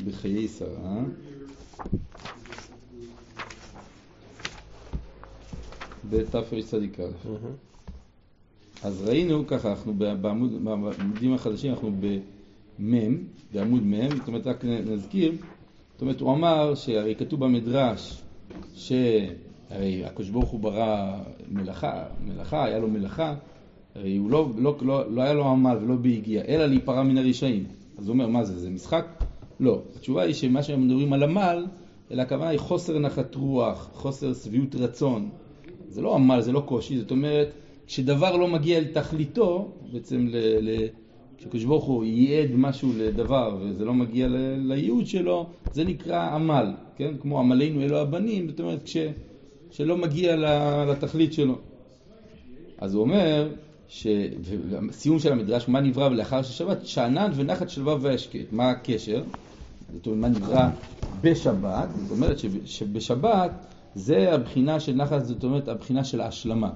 בחיי שרה. בתפרי צדיקה. אז ראינו ככה, אנחנו בעמודים החדשים, אנחנו בעמוד מם, זאת אומרת, רק נזכיר, זאת אומרת, הוא אמר שהרי כתוב במדרש, שהרי הקדוש ברוך הוא ברא מלאכה, היה לו מלאכה, הרי הוא לא היה לו עמל ולא בהגיע, אלא להיפרע מן הרשעים. אז הוא אומר, מה זה? זה משחק? לא. התשובה היא שמה שהם מדברים על עמל, אלא הכוונה היא חוסר נחת רוח, חוסר שביעות רצון. זה לא עמל, זה לא קושי, זאת אומרת, כשדבר לא מגיע לתכליתו, בעצם כשקדוש ברוך הוא ייעד משהו לדבר וזה לא מגיע לייעוד שלו, זה נקרא עמל, כן? כמו עמלנו אלו הבנים, זאת אומרת, שלא מגיע לתכלית שלו. אז הוא אומר, סיום של המדרש, מה נברא ולאחר ששבת? שאנן ונחת שלווה והשקט. מה הקשר? זאת אומרת, מה נברא בשבת? זאת אומרת שבשבת זה הבחינה של נחת, זאת אומרת, הבחינה של ההשלמה.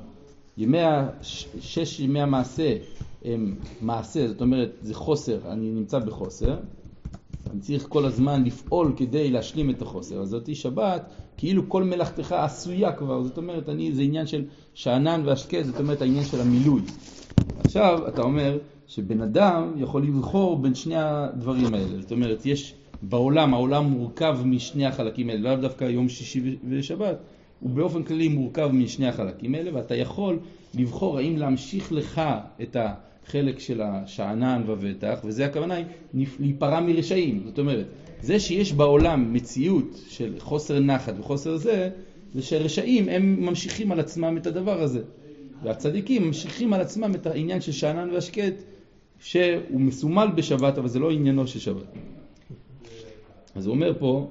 שש ימי המעשה הם מעשה, זאת אומרת, זה חוסר, אני נמצא בחוסר, אני צריך כל הזמן לפעול כדי להשלים את החוסר. אז זאת שבת, כאילו כל מלאכתך עשויה כבר, זאת אומרת, זה עניין של שאנן והשקט, זאת אומרת, העניין של המילוי. עכשיו, אתה אומר שבן אדם יכול לבחור בין שני הדברים האלה, זאת אומרת, יש בעולם, העולם מורכב משני החלקים האלה, לא דווקא יום שישי ושבת, הוא באופן כללי מורכב משני החלקים האלה, ואתה יכול לבחור האם להמשיך לך את החלק של השענן ובטח, וזה הכוונה היא להיפרע מרשעים. זאת אומרת, זה שיש בעולם מציאות של חוסר נחת וחוסר זה שהרשעים הם ממשיכים על עצמם את הדבר הזה. והצדיקים ממשיכים על עצמם את העניין של שענן והשקט, שהוא מסומל בשבת, אבל זה לא עניינו של שבת. אז הוא אומר פה,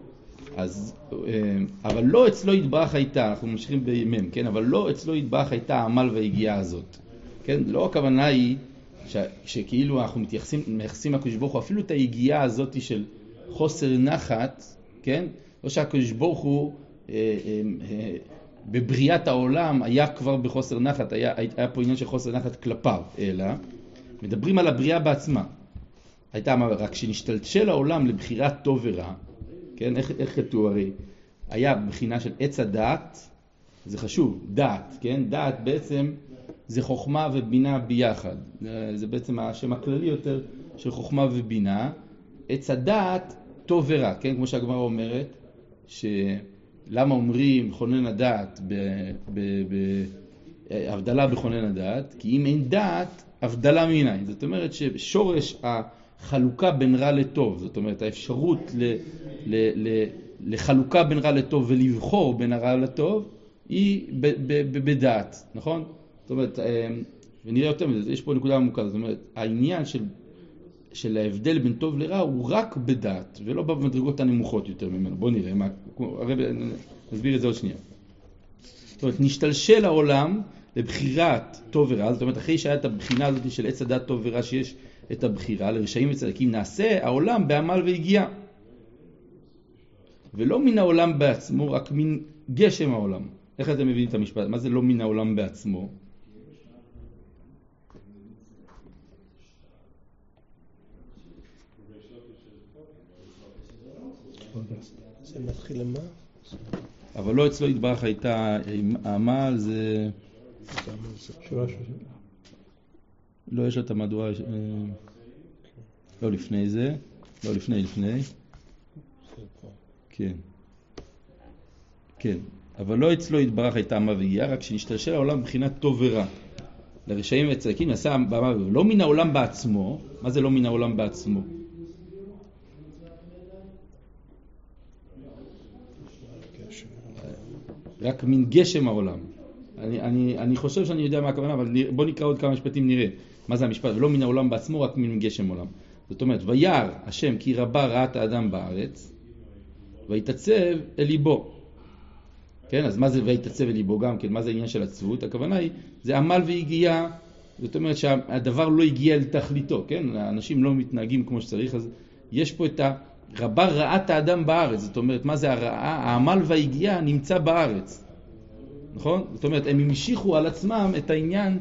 אבל לא אצלו יתברך הייתה, אנחנו ממשיכים בימים, כן? אבל לא אצלו יתברך הייתה העמל והגיעה הזאת. כן? לא הכוונה היא שכאילו אנחנו מייחסים לקדוש ברוך הוא אפילו את היגיעה הזאת של חוסר נחת, כן? לא שהקדוש ברוך הוא בבריאת העולם היה כבר בחוסר נחת, היה פה עניין של חוסר נחת כלפיו, אלא מדברים על הבריאה בעצמה. הייתה רק שנשתלשל העולם לבחירת טוב ורע, כן? איך כתוב הרי? היה בחינה של עץ הדעת, זה חשוב, דעת, כן? דעת בעצם זה חוכמה ובינה ביחד. זה בעצם השם הכללי יותר של חוכמה ובינה. עץ הדעת טוב ורע, כן? כמו שהגמרא אומרת, למה אומרים חונן הדעת הבדלה בכונן הדעת? כי אם אין דעת, הבדלה מיניים. זאת אומרת ששורש החלוקה בין רע לטוב, זאת אומרת האפשרות לחלוקה בין רע לטוב ולבחור בין הרע לטוב, היא בדעת, נכון? זאת אומרת, ונראה יותר מזה, יש פה נקודה עמוקה, זאת אומרת, העניין של ההבדל בין טוב לרע הוא רק בדעת, ולא במדרגות הנמוכות יותר ממנו. בוא נראה, נסביר את זה עוד שנייה. זאת אומרת, נשתלשל העולם לבחירת טוב ורע, זאת אומרת, אחרי שהיה את הבחינה הזאת של עץ הדעת טוב ורע, שיש את הבחירה לרשעים וצדיקים, נעשה העולם בעמל והגיעה. ולא מן העולם בעצמו, רק מן גשם העולם. איך אתם מבינים את המשפט? מה זה לא מן העולם בעצמו? זה מתחיל למה? אבל לא אצלו יתברך הייתה העמל, זה... לא, יש לו את המהדורה... לא לפני זה, לא לפני. כן. כן. אבל לא אצלו יתברך הייתה עמה והגיעה, רק שנשתלשל העולם מבחינת טוב ורע. לרשעים וצדיקים נעשה בעמה, לא מן העולם בעצמו. מה זה לא מן העולם בעצמו? רק מן גשם העולם. אני חושב שאני יודע מה הכוונה, אבל בוא נקרא עוד כמה משפטים נראה. מה זה המשפט? ולא מן העולם בעצמו, רק מן גשם העולם. זאת אומרת, וירא השם כי רבה רעת האדם בארץ, ויתעצב אל ליבו. כן, אז מה זה ויתעצב אל ליבו גם? כן, מה זה העניין של עצבות? הכוונה היא, זה עמל והגיעה, זאת אומרת שהדבר לא הגיע לתכליתו, כן? האנשים לא מתנהגים כמו שצריך, אז יש פה את רבה רעת האדם בארץ, זאת אומרת, מה זה הרעה? העמל והגיעה נמצא בארץ. נכון? זאת אומרת, הם המשיכו על עצמם את העניין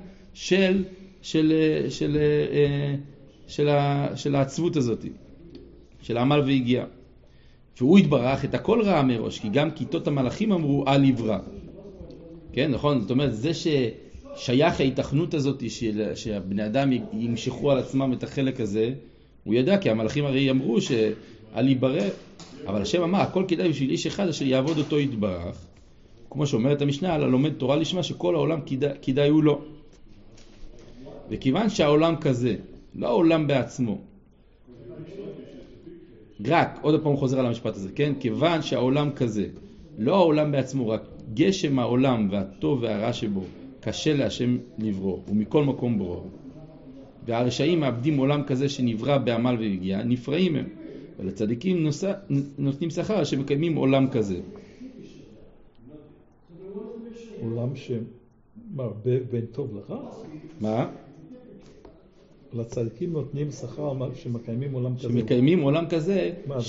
של העצבות הזאת, של העמל והגיעה. שהוא התברך את הכל רע מראש, כי גם כיתות המלאכים אמרו אל יברא. כן, נכון? זאת אומרת, זה ששייך ההתכנות הזאת שהבני אדם ימשכו על עצמם את החלק הזה, הוא ידע, כי המלאכים הרי אמרו שאל יברא, אבל השם אמר, הכל כדאי בשביל איש אחד אשר יעבוד אותו יתברך, כמו שאומרת המשנה, על הלומד תורה לשמה שכל העולם כדאי הוא לו. וכיוון שהעולם כזה, לא העולם בעצמו, רק, עוד פעם חוזר על המשפט הזה, כן? כיוון שהעולם כזה, לא העולם בעצמו, רק גשם העולם והטוב והרע שבו, קשה להשם לברוא, ומכל מקום ברור. והרשעים מאבדים עולם כזה שנברא בעמל והגיע, נפרעים הם. ולצדיקים נותנים שכר שמקיימים עולם כזה. עולם שמרבה בין טוב לרע? מה? לצדיקים נותנים שכר שמקיימים עולם כזה. שמקיימים עולם כזה,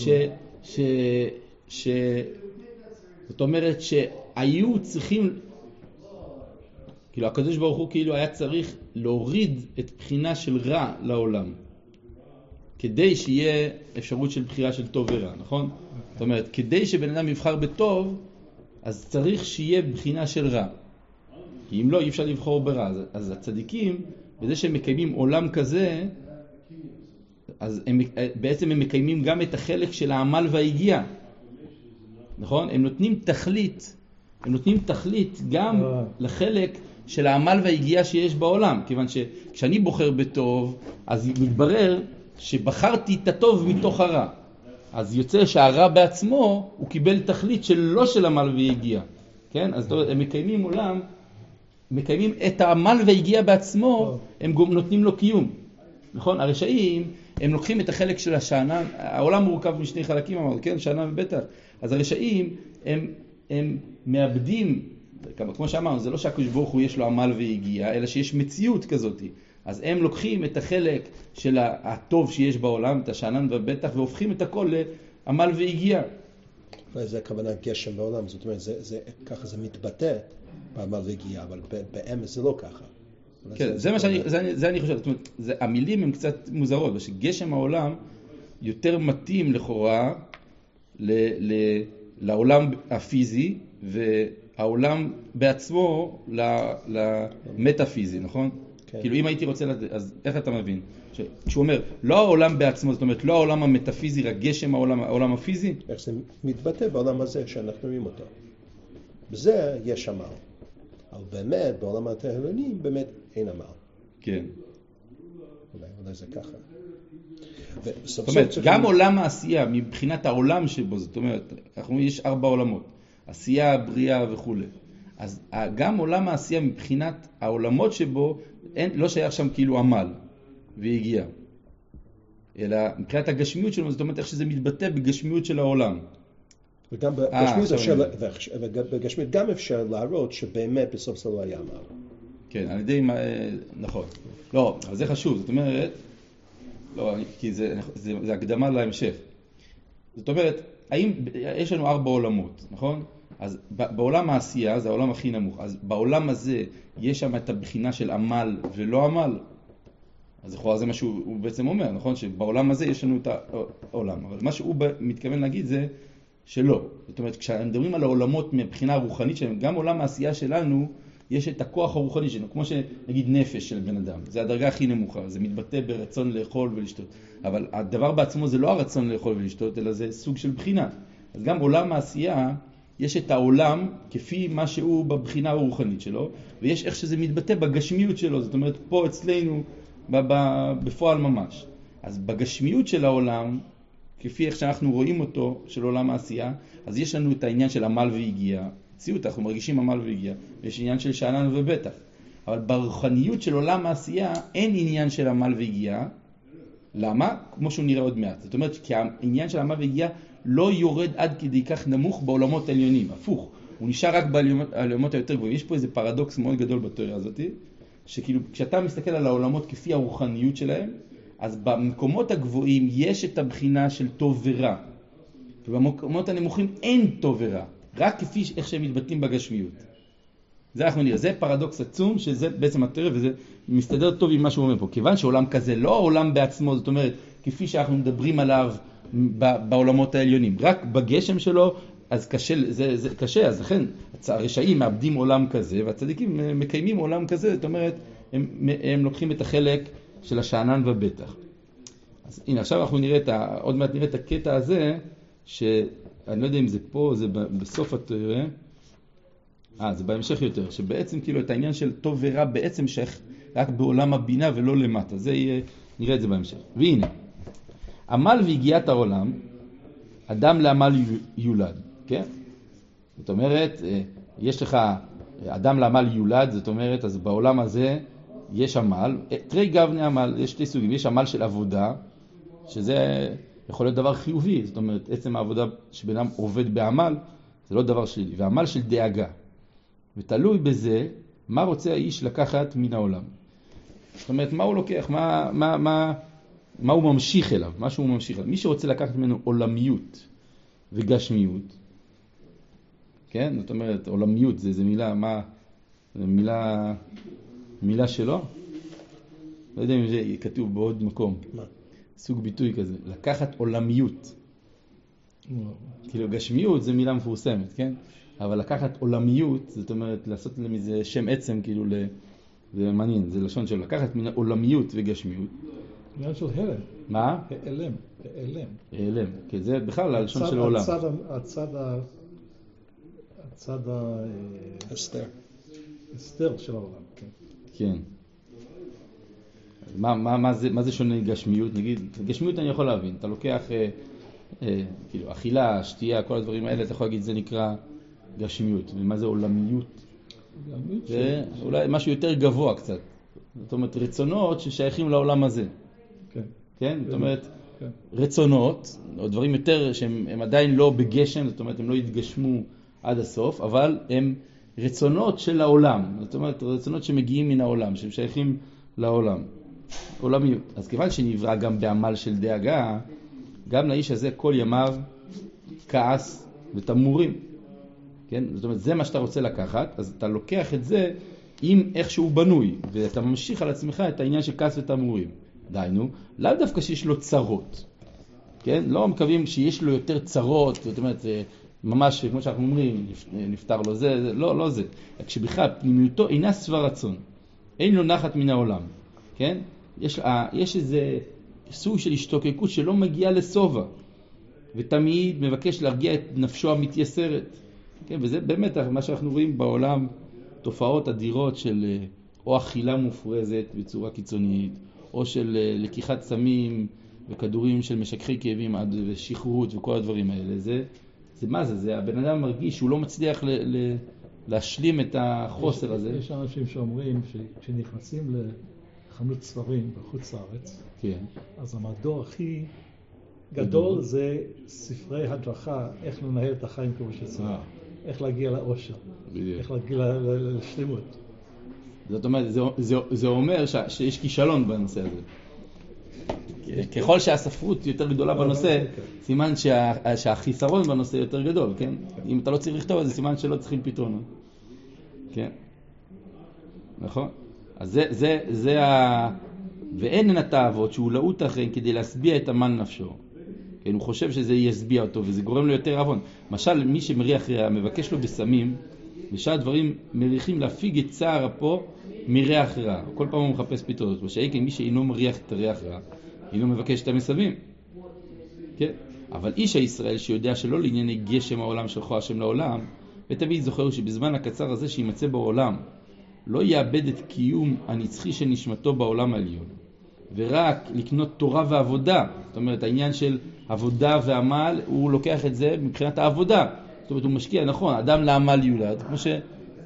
זאת אומרת שהיו צריכים, כאילו הקדוש ברוך הוא כאילו היה צריך להוריד את בחינה של רע לעולם, כדי שיהיה אפשרות של בחירה של טוב ורע, נכון? זאת אומרת, כדי שבן אדם יבחר בטוב, אז צריך שיהיה בחינה של רע. כי אם לא, אי אפשר לבחור ברע. אז הצדיקים, בזה שהם מקיימים עולם כזה, אז בעצם הם מקיימים גם את החלק של העמל וההגיע. נכון? הם נותנים תכלית גם לחלק של העמל וההגיע שיש בעולם. כיוון שכשאני בוחר בטוב, אז מתברר שבחרתי את הטוב מתוך הרע. אז יוצא שהרע בעצמו הוא קיבל תכלית לא של עמל והגיע. כן? אז הם מקיימים עולם, מקיימים את העמל והגיע בעצמו, הם גם נותנים לו קיום. נכון? הרשעים, הם לוקחים את החלק של השענן, העולם מורכב משני חלקים, אמר, כן? שענן ובטח. אז הרשעים, הם מאבדים, כמו שאמרנו, זה לא שהקדוש ברוך הוא יש לו עמל והגיע, אלא שיש מציאות כזאת. אז הם לוקחים את החלק של הטוב שיש בעולם, את השענן והבטח, והופכים את הכל לעמל והגיע. זה הכוונה גשם בעולם, זאת אומרת, ככה זה מתבטא בעמל והגיע, אבל באמת זה לא ככה. כן, זה מה שאני חושב, זאת אומרת, המילים הן קצת מוזרות, שגשם העולם יותר מתאים לכאורה לעולם הפיזי, והעולם בעצמו למטאפיזי, נכון? כאילו אם הייתי רוצה לדעת, אז איך אתה מבין? כשהוא אומר, לא העולם בעצמו, זאת אומרת, לא העולם המטאפיזי, רק גשם העולם הפיזי? איך זה מתבטא בעולם הזה שאנחנו רואים אותו. בזה יש עמל. אבל באמת, בעולם התהילים, באמת אין עמל. כן. אולי זה ככה. זאת אומרת, גם עולם העשייה, מבחינת העולם שבו, זאת אומרת, יש 4 עולמות. עשייה, בריאה וכו'. אז גם עולם העשייה מבחינת העולמות שבו, לא שייך שם כאילו עמל והגיע. אלא מבחינת הגשמיות שלו, זאת אומרת איך שזה מתבטא בגשמיות של העולם. וגם בגשמיות גם אפשר להראות שבאמת בסוף זה לא היה עמל. כן, על ידי, נכון. לא, אבל זה חשוב, זאת אומרת, לא, כי זה הקדמה להמשך. זאת אומרת, האם יש לנו 4 עולמות, נכון? אז בעולם העשייה, זה העולם הכי נמוך, אז בעולם הזה יש שם את הבחינה של עמל ולא עמל. אז לכאורה זה מה שהוא בעצם אומר, נכון? שבעולם הזה יש לנו את העולם, אבל מה שהוא מתכוון להגיד זה שלא. זאת אומרת, כשמדברים על העולמות מבחינה רוחנית שלנו, גם עולם העשייה שלנו, יש את הכוח הרוחני שלנו, כמו שנגיד נפש של בן אדם. זה הדרגה הכי נמוכה, זה מתבטא ברצון לאכול ולשתות. אבל הדבר בעצמו זה לא הרצון לאכול ולשתות, אלא זה סוג של בחינה. אז גם עולם העשייה, יש את העולם כפי מה שהוא בבחינה הרוחנית שלו, ויש איך שזה מתבטא בגשמיות שלו, זאת אומרת פה אצלנו בפועל ממש. אז בגשמיות של העולם, כפי איך שאנחנו רואים אותו, של עולם העשייה, אז יש לנו את העניין של עמל והגיע, מציאות, אנחנו מרגישים עמל והגיע, ויש עניין של שענן ובטח. אבל ברוחניות של עולם העשייה אין עניין של עמל והגיע. למה? כמו שהוא נראה עוד מעט. זאת אומרת, כי העניין של עמל והגיע לא יורד עד כדי כך נמוך בעולמות העליונים, הפוך, הוא נשאר רק בעולמות היותר גבוהים. יש פה איזה פרדוקס מאוד גדול בתיאוריה הזאת, שכאילו כשאתה מסתכל על העולמות כפי הרוחניות שלהם, אז במקומות הגבוהים יש את הבחינה של טוב ורע, ובמקומות הנמוכים אין טוב ורע, רק כפי איך שהם מתבטאים בגשמיות. זה אנחנו נראה, זה פרדוקס עצום, שזה בעצם התיאוריה, וזה מסתדר טוב עם מה שהוא אומר פה. כיוון שעולם כזה לא העולם בעצמו, זאת אומרת, כפי שאנחנו מדברים עליו בעולמות העליונים. רק בגשם שלו, אז קשה, זה קשה, אז לכן הרשעים מאבדים עולם כזה, והצדיקים מקיימים עולם כזה, זאת אומרת, הם לוקחים את החלק של השענן ובטח. אז הנה, עכשיו אנחנו עוד מעט נראה את הקטע הזה, שאני לא יודע אם זה פה, זה בסוף התורה, זה בהמשך יותר, שבעצם כאילו את העניין של טוב ורע בעצם שייך רק בעולם הבינה ולא למטה. זה יהיה, נראה את זה בהמשך. והנה, עמל והגיעת העולם, אדם לעמל יולד, כן? זאת אומרת, יש לך אדם לעמל יולד, זאת אומרת, אז בעולם הזה יש עמל, תרי גבני עמל, יש שתי סוגים, יש עמל של עבודה, שזה יכול להיות דבר חיובי, זאת אומרת, עצם העבודה שבנם עובד בעמל, זה לא דבר שלילי, ועמל של דאגה. ותלוי בזה, מה רוצה האיש לקחת מן העולם. זאת אומרת, מה הוא לוקח, מה הוא ממשיך אליו, מה שהוא ממשיך אליו. מי שרוצה לקחת ממנו עולמיות וגשמיות, כן? זאת אומרת, עולמיות זה מילה, זה מילה שלו? לא יודע אם זה כתוב בעוד מקום. מה? סוג ביטוי כזה, לקחת עולמיות. כאילו גשמיות זה מילה מפורסמת, כן? אבל לקחת עולמיות, זאת אומרת לעשות להם איזה שם עצם, כאילו זה מעניין, זה לשון של לקחת מן עולמיות וגשמיות. עניין של הלם. מה? העלם, כי זה בכלל הלשון של העולם. הצד ההסתר של העולם, כן. כן. מה זה שונה גשמיות? נגיד, גשמיות אני יכול להבין. אתה לוקח, כאילו, אכילה, שתייה, כל הדברים האלה, אתה יכול להגיד, זה נקרא גשמיות. ומה זה עולמיות? זה אולי משהו יותר גבוה קצת. זאת אומרת, רצונות ששייכים לעולם הזה. כן. כן? זאת אומרת, רצונות, או דברים יותר שהם עדיין לא בגשם, זאת אומרת, הם לא יתגשמו עד הסוף, אבל הם רצונות של העולם. זאת אומרת, רצונות שמגיעים מן העולם, שהם שייכים לעולם. עולמיות. אז כיוון שנברא גם בעמל של דאגה, גם לאיש הזה כל ימיו כעס ותמורים. כן? זאת אומרת, זה מה שאתה רוצה לקחת, אז אתה לוקח את זה עם איך שהוא בנוי, ואתה ממשיך על עצמך את העניין של כעס ותמורים. דיינו, לאו דווקא שיש לו צרות. כן? לא מקווים שיש לו יותר צרות, זאת אומרת, ממש כמו שאנחנו אומרים, נפטר לו זה, לא זה. כשבכלל פנימיותו אינה שבע רצון. אין לו נחת מן העולם. כן? יש איזה סוג של השתוקקות שלא מגיעה לסובה, ותמיד מבקש להרגיע את נפשו המתייסרת. כן? וזה באמת מה שאנחנו רואים בעולם, תופעות אדירות של או אכילה מופרזת בצורה קיצונית, או של לקיחת סמים וכדורים של משככי כאבים ושחררות וכל הדברים האלה. זה מה זה? זה הבן אדם מרגיש שהוא לא מצליח להשלים את החוסר הזה. יש אנשים שאומרים שכשנכנסים לחנות ספרים בחוץ לארץ, כן. אז המדור הכי גדול זה ספרי הדרכה, איך לנהל את החיים כמו שצריך, איך להגיע לאושר, איך להגיע לשלמות. זאת אומרת, זה אומר שיש כישלון בנושא הזה. ככל שהספרות יותר גדולה בנושא, סימן שהחיסרון בנושא יותר גדול, כן? אם אתה לא צריך לכתוב, אז זה סימן שלא צריכים פתרונות. כן? נכון? אז זה ואין הן התאוות שהוא לעוט אחריהן כדי להשביע את המן נפשו. כן, הוא חושב שזה ישביע אותו, וזה גורם לו יותר עוון. למשל, מי שמריח רע, מבקש לו בסמים, ושאר דברים מריחים להפיג את צער אפו מריח רע. כל פעם הוא מחפש פתרונות. ושאין מי שאינו מריח את הריח רע, אינו מבקש את המסמים. כן? אבל איש הישראל שיודע שלא לענייני גשם העולם שלחו השם לעולם, ותמיד זוכר שבזמן הקצר הזה שימצא בעולם, לא יאבד את קיום הנצחי של נשמתו בעולם העליון, ורק לקנות תורה ועבודה. זאת אומרת, העניין של עבודה ועמל, הוא לוקח את זה מבחינת העבודה. זאת אומרת, הוא משקיע, נכון, אדם לעמל יולד, כמו ש...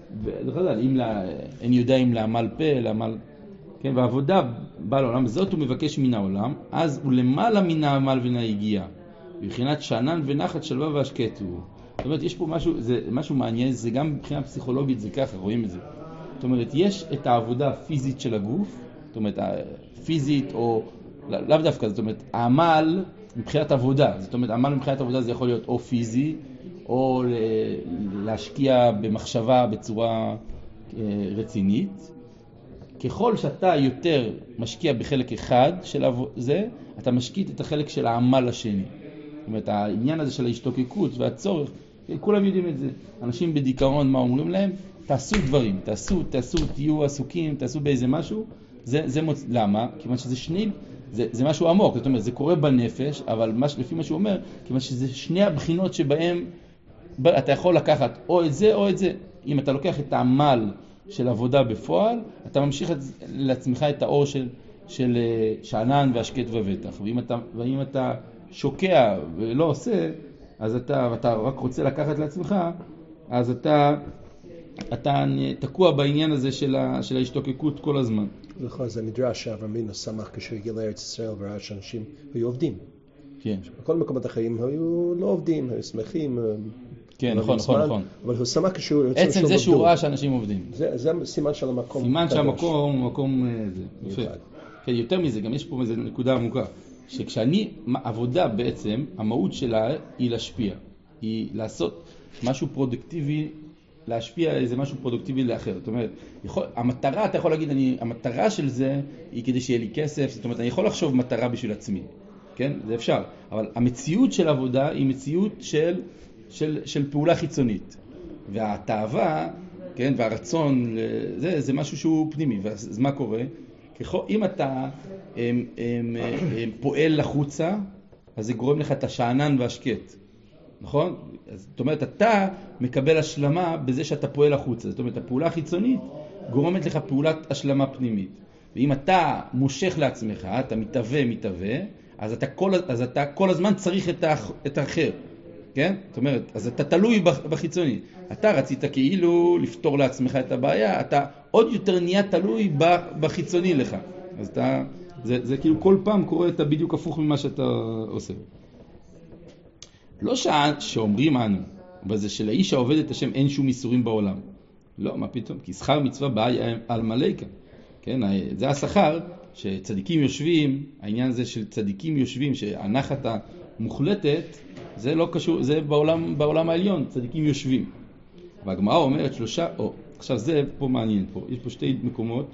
אין יודע אם לעמל פה, לעמל... כן, והעבודה באה לעולם, זאת הוא מבקש מן העולם, אז הוא למעלה מן העמל ונהגיע, בבחינת שענן ונחת שלווה והשקט הוא. זאת אומרת, יש פה משהו מעניין, זה גם מבחינה פסיכולוגית, זה ככה, רואים את זה. זאת אומרת, יש את העבודה הפיזית של הגוף, זאת אומרת, פיזית או לאו דווקא, זאת אומרת, העמל מבחינת עבודה, זאת אומרת, העמל מבחינת עבודה זה יכול להיות או פיזי, או להשקיע במחשבה בצורה רצינית. ככל שאתה יותר משקיע בחלק אחד של זה, אתה משקיע את החלק של העמל השני. זאת אומרת, העניין הזה של ההשתוקקות והצורך, כולם יודעים את זה. אנשים בדיכאון, מה אומרים להם? תעשו דברים, תעשו, תהיו עסוקים, תעשו באיזה משהו. למה? כיוון שזה זה משהו עמוק, זאת אומרת, זה קורה בנפש, אבל לפי מה שהוא אומר, כיוון שזה שני הבחינות שבהם אתה יכול לקחת או את זה או את זה. אם אתה לוקח את העמל של עבודה בפועל, אתה ממשיך לעצמך את האור של שענן והשקט ובטח. ואם אתה שוקע ולא עושה, אז אתה רק רוצה לקחת לעצמך, אז אתה תקוע בעניין הזה של ההשתוקקות כל הזמן. נכון, זה מדרש שאברהם אבינו שמח כאשר הגיע לארץ ישראל וראה שאנשים היו עובדים. כן. בכל מקומות החיים היו לא עובדים, היו שמחים. כן, נכון. אבל הוא שמח כשהוא יוצא עצם זה שהוא ראה שאנשים עובדים. זה סימן של המקום. סימן שהמקום הוא מקום זה. יפה. כן, יותר מזה, גם יש פה איזו נקודה עמוקה. עבודה בעצם, המהות שלה היא להשפיע. היא לעשות משהו פרודוקטיבי, להשפיע איזה משהו פרודוקטיבי לאחר. זאת אומרת, המטרה, אתה יכול להגיד, המטרה של זה היא כדי שיהיה לי כסף. זאת אומרת, אני יכול לחשוב מטרה בשביל עצמי. כן? זה אפשר. אבל המציאות של עבודה היא מציאות של פעולה חיצונית. והתאווה, כן, והרצון, זה משהו שהוא פנימי. אז מה קורה? אם אתה פועל לחוצה, אז זה גורם לך את השענן והשקט. נכון? זאת אומרת, אתה מקבל השלמה בזה שאתה פועל החוצה. זאת אומרת, הפעולה החיצונית גורמת לך פעולת השלמה פנימית. ואם אתה מושך לעצמך, אתה מתהווה, אז אתה כל הזמן צריך את האחר. כן? זאת אומרת, אז אתה תלוי בחיצוני. אתה רצית כאילו לפתור לעצמך את הבעיה, אתה עוד יותר נהיה תלוי בחיצוני לך. אז זה כאילו כל פעם קורה את בדיוק הפוך ממה שאתה עושה. לא שאומרים אנו, בזה שלאיש העובד את השם אין שום איסורים בעולם. לא, מה פתאום? כי שכר מצווה באה על מלאיקה. כן? זה השכר שצדיקים יושבים, העניין הזה של צדיקים יושבים, שהנחת המוחלטת, זה לא קשור, זה בעולם העליון, צדיקים יושבים. והגמרא אומרת עכשיו זה פה מעניין פה. יש פה שתי מקומות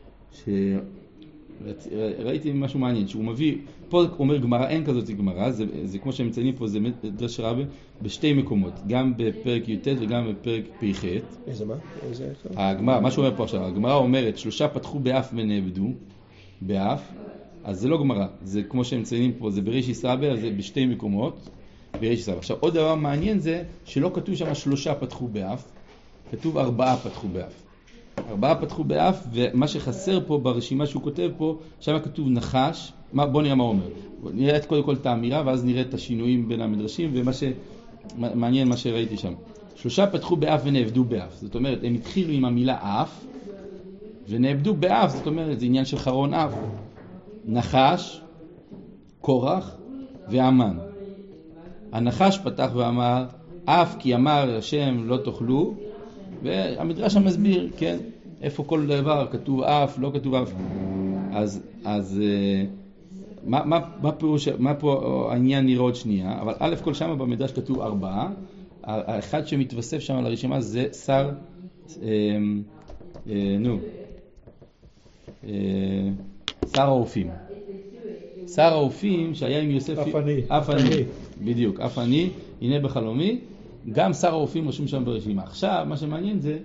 ראיתי משהו מעניין, שהוא מביא, פה אומר גמרא, אין כזאת גמרא, זה כמו שהם מציינים פה, זה מדרש רבה בשתי מקומות, גם בפרק י"ט וגם בפרק פ"ח. איזה מה? הגמרא, מה שהוא אומר פה עכשיו, הגמרא אומרת, 3 פתחו באף ונאבדו, באף, אז זה לא גמרא, זה כמו שהם מציינים פה, זה בריש רבה, אז זה בשתי מקומות, בריש רבה. עכשיו, עוד דבר מעניין זה, שלא כתוב שם 3 פתחו באף, כתוב 4 פתחו באף. 4 פתחו באף, ומה שחסר פה ברשימה שהוא כותב פה, שם כתוב נחש. בוא נראה מה הוא אומר. נראה קודם כל את האמירה, ואז נראה את השינויים בין המדרשים, ומה שמעניין מה שראיתי שם. 3 פתחו באף ונאבדו באף. זאת אומרת, הם התחילו עם המילה אף, ונאבדו באף, זאת אומרת, זה עניין של חרון אף. נחש, קורח והמן. הנחש פתח ואמר, אף כי אמר השם לא תאכלו, והמדרש המסביר, כן, איפה כל דבר כתוב אף, לא כתוב אף. אז מה פירוש, מה פה העניין נראה עוד שנייה, אבל א' כל שם במדרש כתוב 4, האחד שמתווסף שם על הרשימה זה שר האופים. שר האופים שהיה עם יוסף, אף אני, בדיוק, אף אני, הנה בחלומי, גם שר האופים רשום שם ברשימה. עכשיו, מה שמעניין זה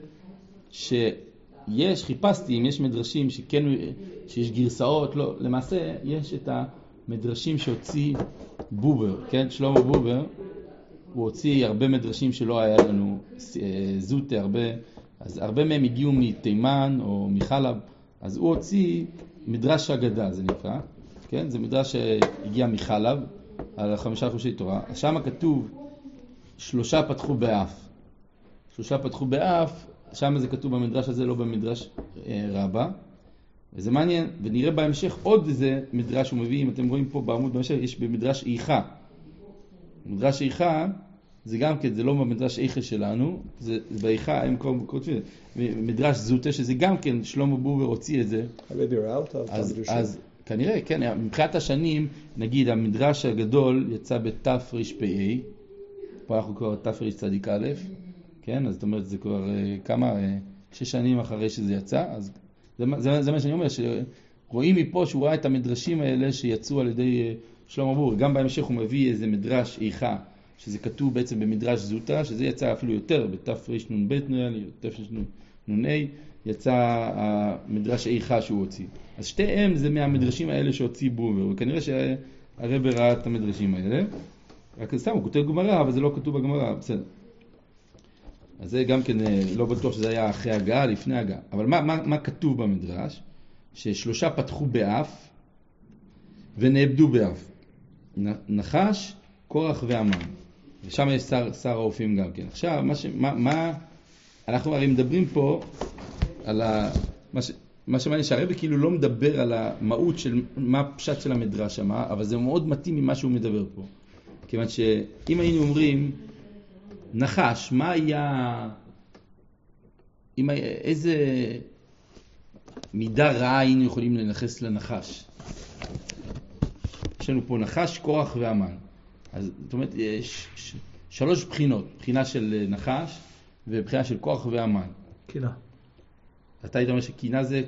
חיפשתי אם יש מדרשים שיש גרסאות, לא, למעשה יש את המדרשים שהוציא בובר, כן, שלמה בובר, הוא הוציא הרבה מדרשים שלא היה לנו, זוטה, אז הרבה מהם הגיעו מתימן או מחלב, אז הוא הוציא מדרש אגדה, זה נקרא, כן, זה מדרש שהגיע מחלב, על 5 חודשי תורה, שם כתוב 3 פתחו באף. 3 פתחו באף, שם זה כתוב במדרש הזה, לא במדרש רבה. וזה מעניין, ונראה בהמשך עוד איזה מדרש הוא מביא, אם אתם רואים פה בעמוד בהמשך, יש במדרש איכה. מדרש איכה, זה גם כן, זה לא במדרש איכה שלנו, זה באיכה, הם כותבים, מדרש זוטה, שזה גם כן, שלמה בובר הוציא את זה. אז כנראה, כן, מבחינת השנים, נגיד, המדרש הגדול יצא בתרפ"א, פה אנחנו כבר תרצ"א, כן, אז זאת אומרת, זה כבר כמה, 6 שנים אחרי שזה יצא, אז זה מה שאני אומר, שרואים מפה שהוא ראה את המדרשים האלה שיצאו על ידי שלמה בור, גם בהמשך הוא מביא איזה מדרש איכה, שזה כתוב בעצם במדרש זוטה, שזה יצא אפילו יותר, בתרנ"ב תרנ"ה, יצא המדרש איכה שהוא הוציא. אז שתיהם זה מהמדרשים האלה שהוציא בובר, וכנראה שהרב ראה את המדרשים האלה. רק סתם, הוא כותב גמרא, אבל זה לא כתוב בגמרא, בסדר. אז זה גם כן לא בטוח שזה היה אחרי הגעה, לפני הגעה. אבל מה כתוב במדרש? ששלושה פתחו באף ונאבדו באף. נחש, קורח והמן. ושם יש שר האופים גם כן. עכשיו, אנחנו הרי מדברים פה על מה שמעניין שהרבי כאילו לא מדבר על המהות של מה הפשט של המדרש שם, אבל זה מאוד מתאים ממה שהוא מדבר פה. כיוון שאם היינו אומרים נחש, מה היה, איזה מידה רעה היינו יכולים לנחס לנחש? יש לנו פה נחש, קורח והמן. אז זאת אומרת, יש שלוש בחינות, בחינה של נחש ובחינה של קורח והמן. קינה. אתה היית אומר שקינה זה...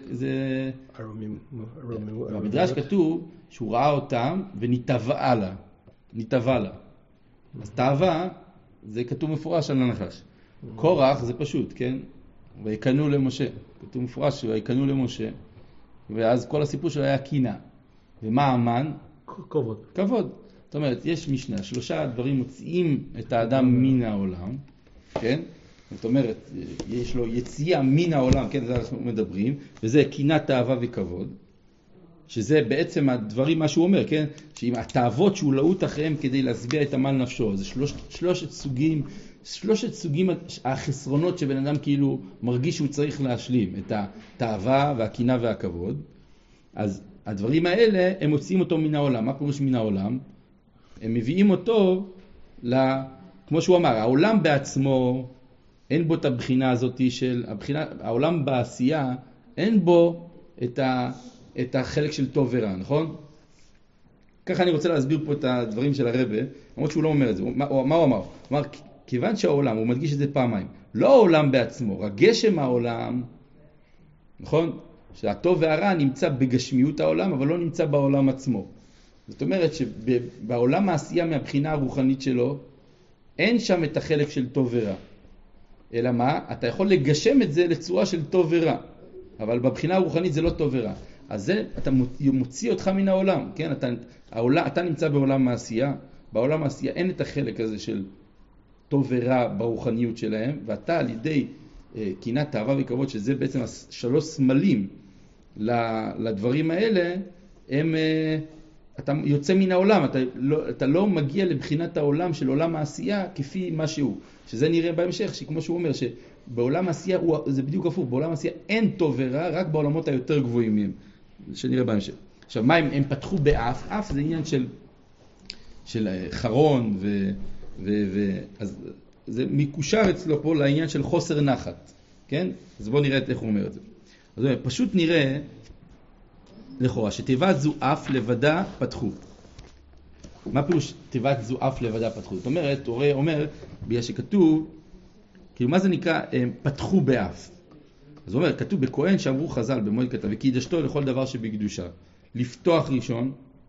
במדרש כתוב שהוא ראה אותם ונתבעה לה. נתבעה לה. אז תאווה זה כתוב מפורש על הנחש. קורח זה פשוט, כן? ויקנו למשה. כתוב מפורש ויקנו למשה. ואז כל הסיפור שלו היה קינה. ומה המן? כבוד. כבוד. זאת אומרת, יש משנה, שלושה דברים מוציאים את האדם מן העולם, כן? זאת אומרת, יש לו יציאה מן העולם, כן? זה אנחנו מדברים, וזה קינה, תאווה וכבוד, שזה בעצם הדברים מה שהוא אומר, כן? שאם התאוות שהוא לעוט אחריהם כדי להשביע את עמל נפשו, זה שלושת סוגים החסרונות שבן אדם כאילו מרגיש שהוא צריך להשלים, את התאווה והקינה והכבוד. אז הדברים האלה, הם מוציאים אותו מן העולם. מה פירוש מן העולם? הם מביאים אותו, כמו שהוא אמר, העולם בעצמו, אין בו את הבחינה הזאת של, העולם בעשייה, אין בו את החלק של טוב ורע, נכון? ככה אני רוצה להסביר פה את הדברים של הרב, למרות שהוא לא אומר את זה. מה הוא אמר? הוא אמר, כיוון שהעולם, הוא מדגיש את זה פעמיים, לא העולם בעצמו, רק גשם העולם, נכון? שהטוב והרע נמצא בגשמיות העולם, אבל לא נמצא בעולם עצמו. זאת אומרת שבעולם העשייה מהבחינה הרוחנית שלו, אין שם את החלק של טוב ורע. אלא מה? אתה יכול לגשם את זה לצורה של טוב ורע. אבל בבחינה הרוחנית זה לא טוב ורע. אז זה, אתה מוציא אותך מן העולם. כן? אתה נמצא בעולם העשייה. בעולם העשייה אין את החלק הזה של טוב ורע ברוחניות שלהם. ואתה על ידי קינה, תאווה וכבוד, שזה בעצם שלוש סמלים לדברים האלה, אתה יוצא מן העולם, אתה לא מגיע לבחינת העולם של עולם העשייה כפי מה שהוא. שזה נראה בהמשך, שכמו שהוא אומר, שבעולם העשייה, זה בדיוק הפוך, בעולם העשייה אין טוב ורע, רק בעולמות היותר גבוהים מהם, שנראה בהמשך. עכשיו, מה הם פתחו באף? אף זה עניין של חרון, אז זה מקושר אצלו פה לעניין של חוסר נחת, כן? אז בואו נראה איך הוא אומר את זה. אז פשוט נראה, לכאורה, שתיבת זו אף לבדה פתחו. מה פירוש תיבת זו אף לבדה פתחו? זאת אומרת, אומר, בגלל שכתוב, כאילו מה זה נקרא פתחו באף? אז הוא אומר, כתוב בכהן שאמרו חז"ל במועד כתב, וקידשתו לכל דבר שבקדושה. לפתוח ראשון,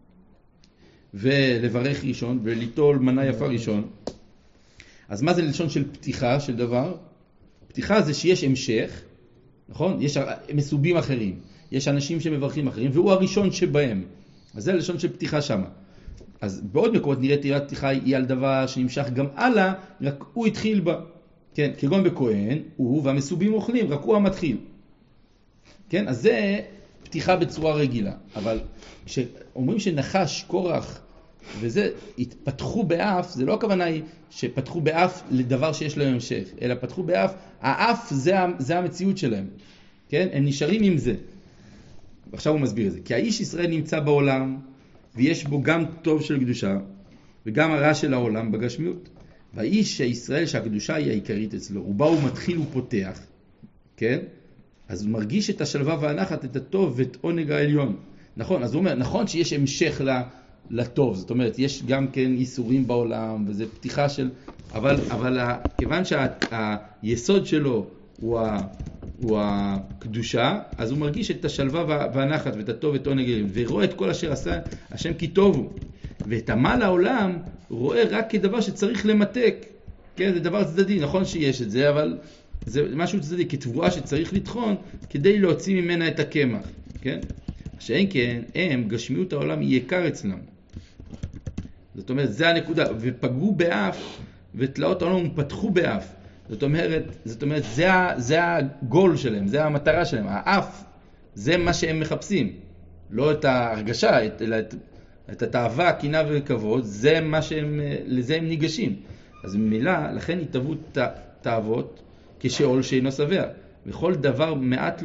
ולברך ראשון, וליטול מנה יפה ראשון. אז מה זה לשון של פתיחה של דבר? פתיחה זה שיש המשך, נכון? יש מסובים אחרים, יש אנשים שמברכים אחרים, והוא הראשון שבהם. אז זה לשון של פתיחה שמה. אז בעוד מקומות נראה תיבת פתיחה היא על דבר שנמשך גם הלאה, רק הוא התחיל בה. כן, כגון בכהן, הוא והמסובים אוכלים, רק הוא המתחיל. כן, אז זה פתיחה בצורה רגילה. אבל כשאומרים שנחש, קורח, וזה התפתחו באף, זה לא הכוונה היא שפתחו באף לדבר שיש להם המשך, אלא פתחו באף, האף זה המציאות שלהם. כן, הם נשארים עם זה. עכשיו הוא מסביר את זה. כי האיש ישראל נמצא בעולם, ויש בו גם טוב של קדושה, וגם הרע של העולם בגשמיות. והאיש הישראל שהקדושה היא העיקרית אצלו, הוא בא ומתחיל ופותח, כן? אז הוא מרגיש את השלווה והנחת, את הטוב ואת עונג העליון. נכון, אז הוא אומר, נכון שיש המשך לטוב, זאת אומרת, יש גם כן איסורים בעולם, וזה פתיחה של, אבל כיוון שהיסוד שלו הוא הקדושה, אז הוא מרגיש את השלווה והנחת ואת הטוב ואת עונג העליון, ורואה את כל אשר עשה השם כי טוב הוא. ואת עמל העולם הוא רואה רק כדבר שצריך למתק. כן, זה דבר צדדי, נכון שיש את זה, אבל זה משהו צדדי, כתבואה שצריך לטחון כדי להוציא ממנה את הקמח. כן? שאין כן, גשמיות העולם היא יקר אצלם. זאת אומרת, זה הנקודה. ופגעו באף, ותלאות העולם פתחו באף. זאת אומרת, זה הגול שלהם, זה המטרה שלהם. האף, זה מה שהם מחפשים. לא את ההרגשה, אלא את התאווה, קינה וכבוד, זה מה שהם, לזה הם ניגשים. אז במילה, לכן יתאבו תאוות כשאול שאינו שבע. וכל דבר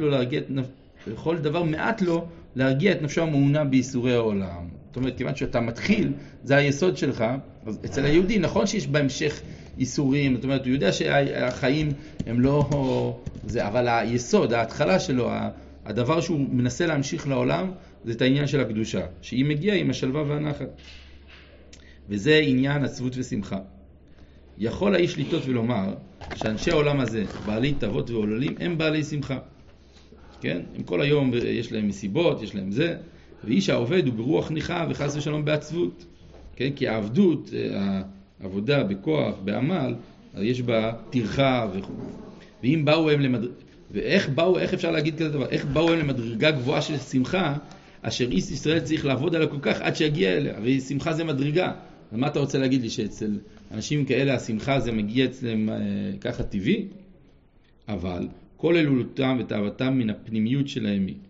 מעט לו להרגיע את נפשו המעונה בייסורי העולם. זאת אומרת, כיוון שאתה מתחיל, זה היסוד שלך. אז אצל היהודי נכון שיש בהמשך איסורים, זאת אומרת, הוא יודע שהחיים הם לא זה, אבל היסוד, ההתחלה שלו, הדבר שהוא מנסה להמשיך לעולם, זה את העניין של הקדושה, שהיא מגיעה עם השלווה והנחת. וזה עניין עצבות ושמחה. יכול האיש לטעות ולומר שאנשי העולם הזה, בעלי תאוות ועוללים, הם בעלי שמחה. כן? הם כל היום יש להם מסיבות, יש להם זה, ואיש העובד הוא ברוח ניחה וחס ושלום בעצבות. כן? כי העבדות, העבודה בכוח, בעמל, יש בה טרחה וכו'. ואם באו הם איך אפשר להגיד כזה דבר? איך באו הם למדרגה גבוהה של שמחה, אשר איש ישראל צריך לעבוד עליה כל כך עד שיגיע אליה? הרי שמחה זה מדרגה. אז מה אתה רוצה להגיד לי, שאצל אנשים כאלה השמחה זה מגיע אצלם ככה טבעי? אבל כל אלולותם ותאוותם מן הפנימיות שלהם היא.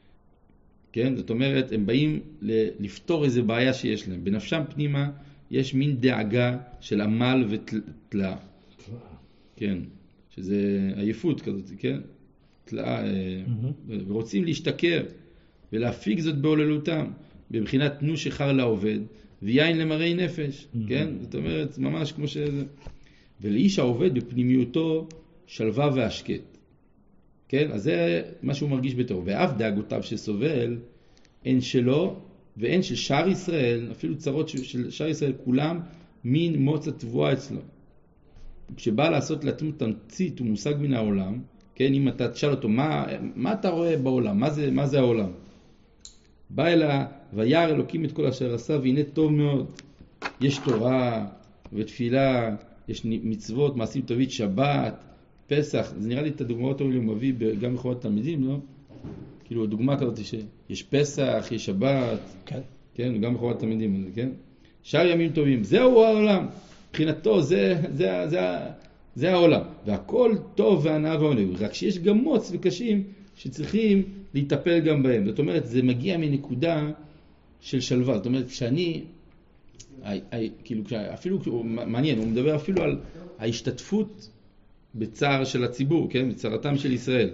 כן? זאת אומרת, הם באים לפתור איזו בעיה שיש להם. בנפשם פנימה יש מין דאגה של עמל ותלאה. כן. שזה עייפות כזאת, כן? תלאה. ורוצים להשתכר ולהפיק זאת בעוללותם, בבחינת תנו שחר לעובד ויין למראי נפש. כן? זאת אומרת, ממש כמו שזה. ולאיש העובד בפנימיותו שלווה והשקט. כן? אז זה מה שהוא מרגיש בתור. ואף דאגותיו שסובל, אין שלו ואין של שאר ישראל, אפילו צרות של שאר ישראל, כולם מין מוצא תבואה אצלו. כשבא לעשות לעצמו תמצית ומושג מן העולם, כן? אם אתה תשאל אותו, מה אתה רואה בעולם? מה זה העולם? בא אלה, וירא אלוקים את כל אשר עשה, והנה טוב מאוד. יש תורה ותפילה, יש מצוות, מעשים טובים, שבת, פסח. זה נראה לי את הדוגמאות האלה הוא מביא גם בחובת תלמידים, לא? כאילו, הדוגמה כזאת שיש פסח, יש שבת, כן? גם בחובת תלמידים, כן? שאר ימים טובים. זהו העולם. מבחינתו, זה העולם. והכל טוב והנאה והעונג. רק שיש גם מוץ וקשים שצריכים להיטפל גם בהם. זאת אומרת, זה מגיע מנקודה של שלווה. זאת אומרת, כשאני, כאילו, אפילו, מעניין, הוא מדבר אפילו על ההשתתפות בצער של הציבור, כן? בצערתם של ישראל.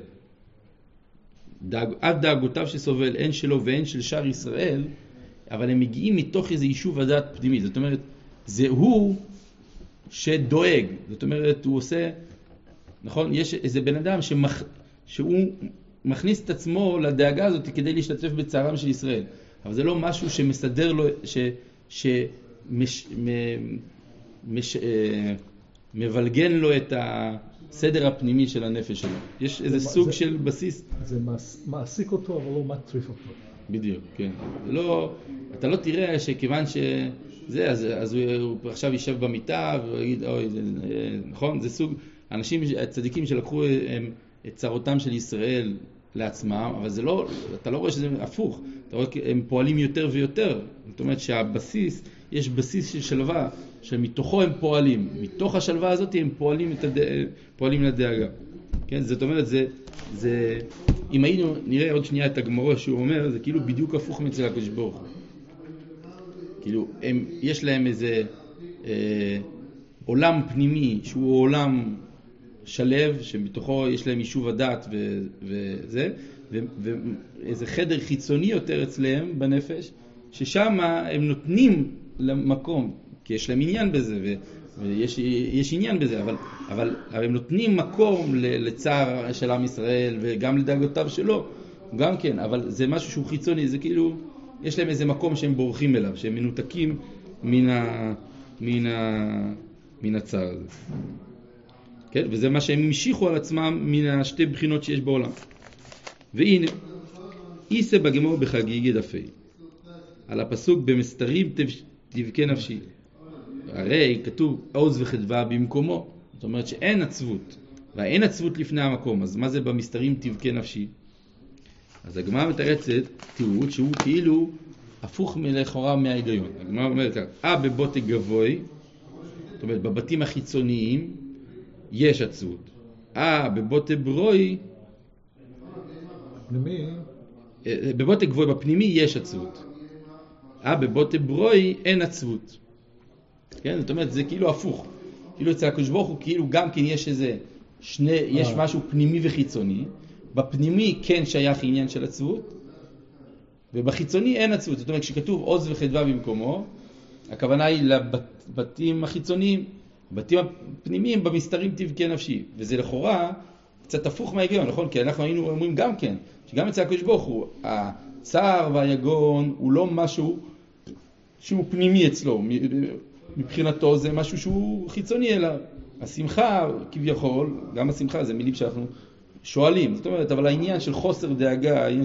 עד דאגותיו שסובל, אין שלו ואין של שאר ישראל, אבל הם מגיעים מתוך איזה יישוב הדעת פנימי. זאת אומרת, זה הוא שדואג. זאת אומרת, הוא עושה, נכון? יש איזה בן אדם שהוא מכניס את עצמו לדאגה הזאת כדי להשתתף בצערם של ישראל. אבל זה לא משהו שמסדר לו, מבלגן לו את הסדר הפנימי של הנפש שלו. יש איזה סוג של בסיס. זה מעסיק אותו, אבל לא מטריף אותו. בדיוק, כן. אתה לא תראה שכיוון שזה, אז הוא עכשיו יישב במיטה ויגיד, אוי, נכון? זה סוג, אנשים, הצדיקים שלקחו את צרותם של ישראל לעצמם, אבל זה לא, אתה לא רואה שזה הפוך. אתה רואה, הם פועלים יותר ויותר. זאת אומרת שהבסיס, יש בסיס של שלווה, שמתוכו הם פועלים. מתוך השלווה הזאת הם פועלים לדאגה. כן? זאת אומרת, זה, אם היינו נראה עוד שנייה את הגמרא שהוא אומר, זה כאילו בדיוק הפוך מצל הקדוש ברוך הוא. כאילו, יש להם איזה עולם פנימי, שהוא עולם שלב, שמתוכו יש להם יישוב הדעת וזה, ואיזה חדר חיצוני יותר אצלם בנפש, ששם הם נותנים למקום, כי יש להם עניין בזה, ויש עניין בזה, אבל הם נותנים מקום לצער של עם ישראל, וגם לדאגותיו שלו, גם כן, אבל זה משהו שהוא חיצוני, זה כאילו, יש להם איזה מקום שהם בורחים אליו, שהם מנותקים מן הצער הזה. כן? וזה מה שהם המשיכו על עצמם מן השתי בחינות שיש בעולם. והנה, איסה בגמור בחגיגי דפי, על הפסוק במסתרים תבכה נפשי. הרי כתוב עוז וחדווה במקומו, זאת אומרת שאין עצבות, ואין עצבות לפני המקום, אז מה זה במסתרים תבכה נפשי? אז הגמרא מתרצת תירוץ שהוא כאילו הפוך לכאורה מההיגיון. הגמרא אומרת כך, בבוטה גבוי, זאת אומרת בבתים החיצוניים יש עצבות. בבוטה ברוי, בבוטה גבוי בפנימי יש עצבות. בבוטה ברוי אין עצבות. כן? זאת אומרת זה כאילו הפוך. כאילו אצל הקדוש ברוך הוא כאילו גם כן יש איזה יש משהו פנימי וחיצוני. בפנימי כן שייך עניין של עצבות, ובחיצוני אין עצבות. זאת אומרת, כשכתוב עוז וחדווה במקומו, הכוונה היא לבתים החיצוניים. בתים הפנימיים במסתרים תבכה נפשי. וזה לכאורה קצת הפוך מההיגיון, נכון? כי אנחנו היינו אומרים גם כן, שגם אצל הקדוש ברוך הוא, הצער והיגון הוא לא משהו שהוא פנימי אצלו. מבחינתו זה משהו שהוא חיצוני אליו. השמחה כביכול, גם השמחה זה מילים שאנחנו שואלים. זאת אומרת, אבל העניין של חוסר דאגה, העניין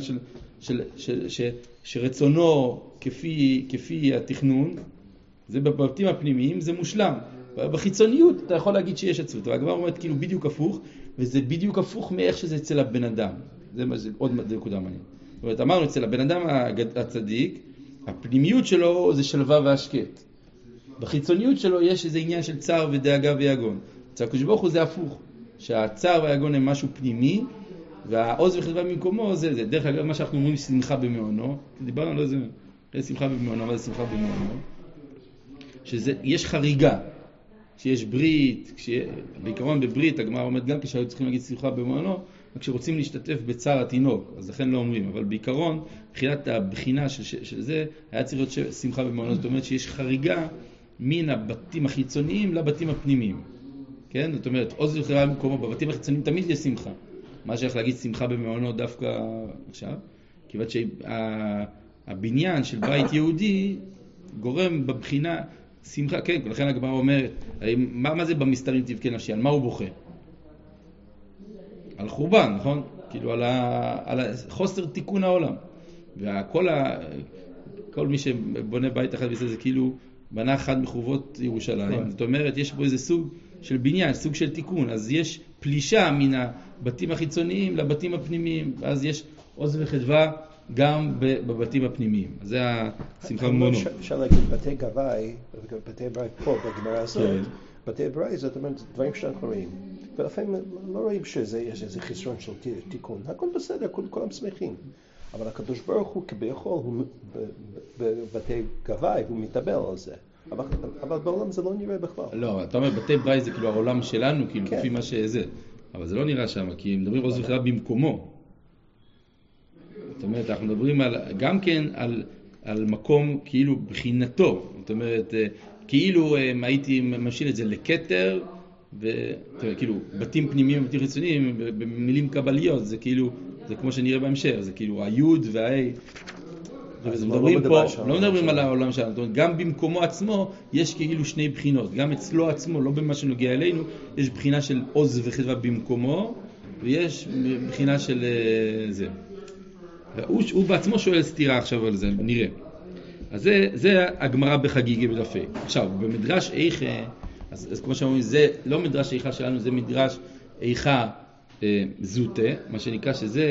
שרצונו כפי התכנון, זה בבתים הפנימיים, זה מושלם. בחיצוניות אתה יכול להגיד שיש עצבות, והגמרא אומרת כאילו בדיוק הפוך, וזה בדיוק הפוך מאיך שזה אצל הבן אדם. זה עוד נקודה מעניינת. זאת אומרת, אמרנו אצל הבן אדם הצדיק, הפנימיות שלו זה שלווה והשקט. בחיצוניות שלו יש איזה עניין של צער ודאגה ויגון. אצל הקדוש ברוך הוא זה הפוך. שהצער והיגון הם משהו פנימי, והעוז וחדווה במקומו זה. דרך אגב, מה שאנחנו אומרים שמחה במעונו, דיברנו על זה, שמחה במעונו, אבל זה שמחה במעונו, שיש חריגה, שיש ברית, בעיקרון בברית, הגמרא אומרת גם כשהיו צריכים להגיד שמחה במעונו, כשרוצים להשתתף בצער התינוק, אז לכן לא אומרים, אבל בעיקרון, מבחינת הבחינה של זה, היה צריך להיות שמחה במעונו, זאת אומרת שיש חריגה מן הבתים החיצוניים לבתים הפנימיים. כן? זאת אומרת, עוז וחדווה במקומו, בבתים החיצוניים תמיד יש שמחה. מה שייך להגיד שמחה במעונו דווקא עכשיו? כיוון שהבניין של בית יהודי גורם בבחינה שמחה, כן, ולכן הגמרא אומרת, מה זה במסתרים תבכה נפשי? על מה הוא בוכה? על חורבן, נכון? כאילו על חוסר תיקון העולם. וכל מי שבונה בית אחד וזה, זה כאילו בנה אחד מחורבות ירושלים. זאת אומרת, יש פה איזה סוג של בניין, סוג של תיקון. אז יש פלישה מן הבתים החיצוניים לבתים הפנימיים, ואז יש עוז וחדווה גם בבתים הפנימיים. אז זה השמחה במעונו. אפשר להגיד בתי גבאי, בתי גבאי פה בגמרא הזאת, בתי גבאי זאת אומרת דברים שאנחנו רואים. ולפעמים לא רואים שיש איזה חיסרון של תיקון. הכל בסדר, כולם שמחים. אבל הקדוש ברוך הוא כביכול, בבתי גבאי, הוא מתאבל על זה. אבל בעולם זה לא נראה בכלל. לא, אתה אומר בתי ברי זה כאילו העולם שלנו, כאילו לפי מה שזה. אבל זה לא נראה שם, כי מדברים עוז וחדווה במקומו. זאת אומרת, אנחנו מדברים גם כן על מקום כאילו בחינתו. זאת אומרת, כאילו הייתי ממשל את זה לכתר, וכאילו בתים פנימיים ובתים חיצוניים, במילים קבליות, זה כאילו, זה כמו שנראה בהמשך, זה כאילו היוד והאי. מדברים פה, לא מדברים על העולם שלנו, גם במקומו עצמו יש כאילו שני בחינות, גם אצלו עצמו, לא במה שנוגע אלינו, יש בחינה של עוז וחדווה במקומו, ויש בחינה של זה. הוא בעצמו שואל סתירה עכשיו על זה, נראה. אז זה הגמרא בחגיגה בדף ה'. עכשיו, במדרש איכה, אז כמו שאומרים, זה לא מדרש איכה שלנו, זה מדרש איכה זוטה, מה שנקרא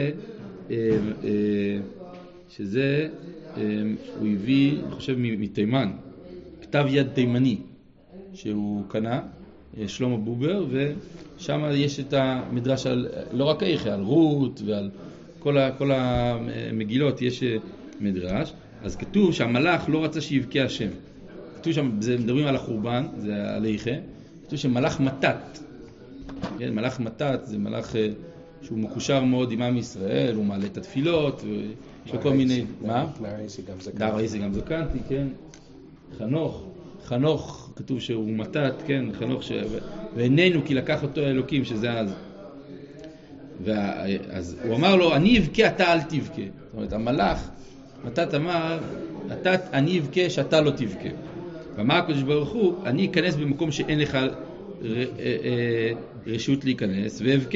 שזה הוא הביא, אני חושב, מתימן, כתב יד תימני שהוא קנה, שלמה בובר, ושם יש את המדרש על, לא רק איכה, על רות ועל כל המגילות יש מדרש. אז כתוב שהמלאך לא רצה שיבכה השם. כתוב שם, זה מדברים על החורבן, זה על איכה, כתוב שמלאך מתת. כן, מלאך מתת זה מלאך שהוא מקושר מאוד עם עם ישראל, הוא מעלה את התפילות, יש לו כל מיני... מה? נער ראיסי גם זקנתי, כן. חנוך, כתוב שהוא מתת, כן, חנוך ועינינו כי לקח אותו האלוקים, שזה אז. אז הוא אמר לו, אני אבכה, אתה אל תבכה. זאת אומרת, המלאך, מתת אמר, אני אבכה שאתה לא תבכה. ואמר הקדוש ברוך הוא, אני אכנס במקום שאין לך רשות להיכנס, ואבכה.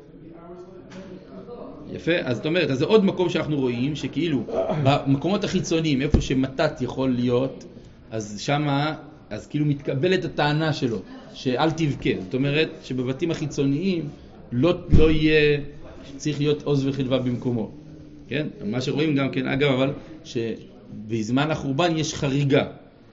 יפה, אז זאת אומרת, אז זה עוד מקום שאנחנו רואים, שכאילו, במקומות החיצוניים, איפה שמתת יכול להיות, אז שמה, אז כאילו מתקבלת הטענה שלו, שאל תבכה. זאת אומרת שבבתים החיצוניים לא יהיה, צריך להיות עוז וחדווה במקומו. כן? מה שרואים גם כן, אגב, אבל שבזמן החורבן יש חריגה.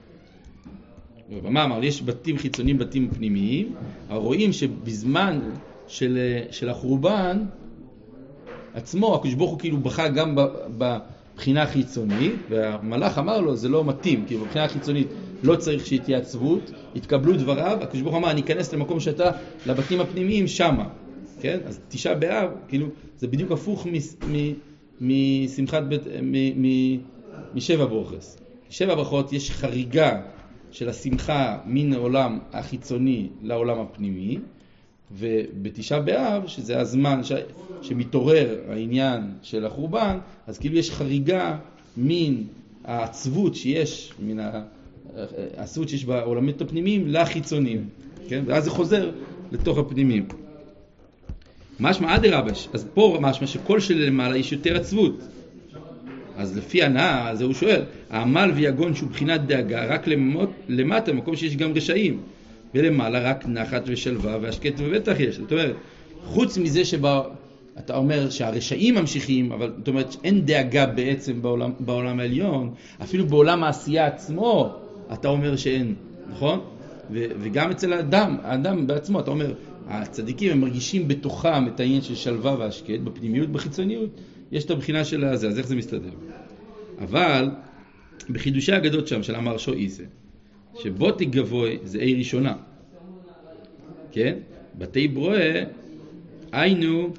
מה אמר? יש בתים חיצוניים, בתים פנימיים, אבל רואים שבזמן של החורבן עצמו, הקדוש ברוך הוא כאילו בכה גם בבחינה החיצונית, והמלאך אמר לו, זה לא מתאים, כי בבחינה החיצונית לא צריך שתהיה עצבות, התקבלו דבריו, הקדוש ברוך הוא אמר, אני אכנס למקום שאתה, לבתים הפנימיים שמה, כן? אז תשעה באב, כאילו, זה בדיוק הפוך משמחת משבע ברוכס. שבע ברכות יש חריגה של השמחה מן העולם החיצוני לעולם הפנימי, ובתשעה באב, שזה הזמן שמתעורר העניין של החורבן, אז כאילו יש חריגה מן העצבות שיש, מן העצבות שיש בעולמות הפנימיים לחיצוניים, כן? ואז זה חוזר לתוך הפנימיים. משמע אדרבש, אז פה משמע שכל שלמעלה יש יותר עצבות. אז לפי הנאה, אז הוא שואל, העמל ויגון שהוא בחינת דאגה, רק למטה, מקום שיש גם רשעים, ולמעלה רק נחת ושלווה והשקט ובטח יש. זאת אומרת, חוץ מזה אתה אומר שהרשעים ממשיכים, אבל זאת אומרת שאין דאגה בעצם בעולם העליון, אפילו בעולם העשייה עצמו, אתה אומר שאין, נכון? וגם אצל האדם בעצמו, אתה אומר, הצדיקים הם מרגישים בתוכם את העניין של שלווה והשקט, בפנימיות, בחיצוניות, יש את הבחינה של הזה, אז איך זה מסתדר? אבל בחידושי האגדות שם של אמר שואיזה, שבותי גבוי זה אי ראשונה, כן? בתי ברואה היינו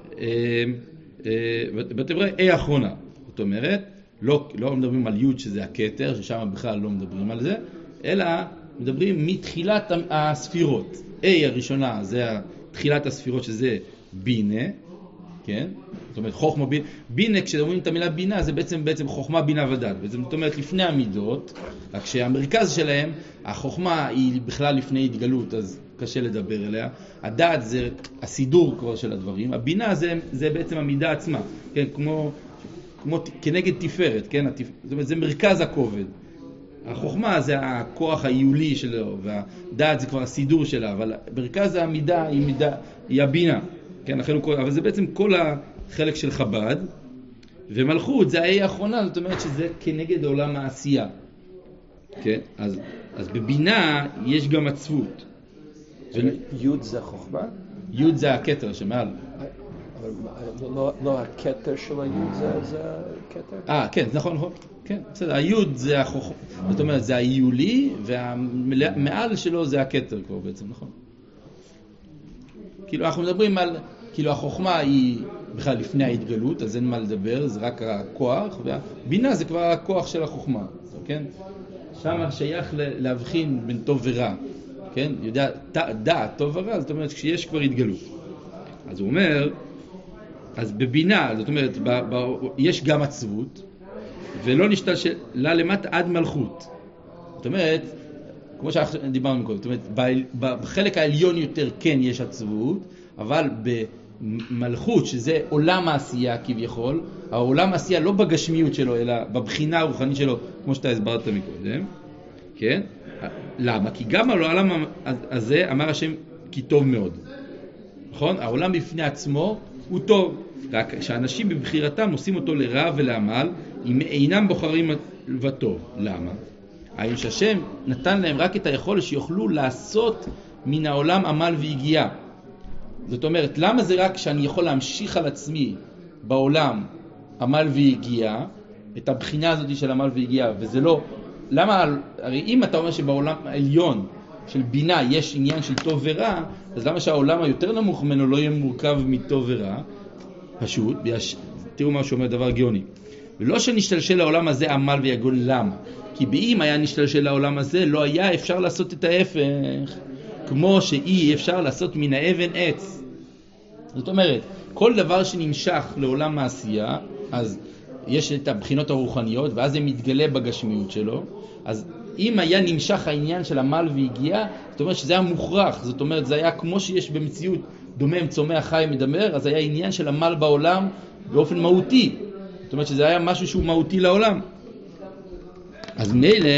בתי ברואה אי אחרונה. זאת אומרת, לא מדברים על יוד שזה הכתר, ששם בכלל לא מדברים על זה, אלא מדברים מתחילת הספירות. אי הראשונה זה תחילת הספירות, שזה בינה, כן? זאת אומרת, חוכמה בינה. בינה, כשאומרים את המילה בינה, זה בעצם חוכמה בינה ודעת. זאת אומרת, לפני המידות, רק שהמרכז שלהם, החוכמה היא בכלל לפני התגלות, אז קשה לדבר אליה. הדעת זה הסידור כבר של הדברים. הבינה זה בעצם המידה עצמה, כן? כמו כנגד תפארת, כן? זאת אומרת, זה מרכז הכובד. החוכמה זה הכוח העיולי שלו, והדעת זה כבר הסידור שלה, אבל מרכז המידה היא הבינה. כן, אבל זה בעצם כל החלק של חב"ד, ומלכות זה האי האחרונה, זאת אומרת שזה כנגד עולם העשייה. כן, אז בבינה יש גם עצבות. יוד זה חוכמה? יוד זה הכתר שמעל. אבל לא הכתר של היוד זה הכתר? כן, נכון. כן, בסדר, היוד זה החוכמה, זאת אומרת זה העיולי, והמעל שלו זה הכתר כבר בעצם, נכון? כאילו אנחנו מדברים על, כאילו החוכמה היא בכלל לפני ההתגלות, אז אין מה לדבר, זה רק הכוח, והבינה זה כבר הכוח של החוכמה, כן? שם שייך להבחין בין טוב ורע, כן? יודע, דעת טוב ורע, זאת אומרת כשיש כבר התגלות. אז הוא אומר, אז בבינה, זאת אומרת, יש גם עצבות, ולא נשתלשלה למטה עד מלכות. זאת אומרת, כמו שדיברנו קודם, זאת אומרת, בחלק העליון יותר כן יש עצבות, אבל במלכות, שזה עולם העשייה כביכול, העולם העשייה לא בגשמיות שלו, אלא בבחינה הרוחנית שלו, כמו שאתה הסברת מקודם, כן? למה? כי גם על העולם הזה אמר השם כי טוב מאוד. נכון? העולם בפני עצמו הוא טוב, רק שאנשים בבחירתם עושים אותו לרע ולעמל, אם אינם בוחרים וטוב. למה? האם שהשם נתן להם רק את היכולת שיוכלו לעשות מן העולם עמל והגיעה. זאת אומרת, למה זה רק שאני יכול להמשיך על עצמי בעולם עמל והגיעה, את הבחינה הזאת של עמל והגיעה, וזה לא, למה, הרי אם אתה אומר שבעולם העליון של בינה יש עניין של טוב ורע, אז למה שהעולם היותר נמוך ממנו לא יהיה מורכב מטוב ורע? פשוט, תראו מה שאומר דבר גאוני. ולא שנשתלשל לעולם הזה עמל ויגון, למה? כי באם היה נשתלשל לעולם הזה, לא היה אפשר לעשות את ההפך, כמו שאי אפשר לעשות מן האבן עץ. זאת אומרת, כל דבר שנמשך לעולם העשייה, אז יש את הבחינות הרוחניות, ואז זה מתגלה בגשמיות שלו. אז אם היה נמשך העניין של עמל והגיעה, זאת אומרת שזה היה מוכרח, זאת אומרת זה היה כמו שיש במציאות דומם, צומח, חי, מדבר, אז היה עניין של עמל בעולם באופן מהותי. זאת אומרת שזה היה משהו שהוא מהותי לעולם. אז מילא,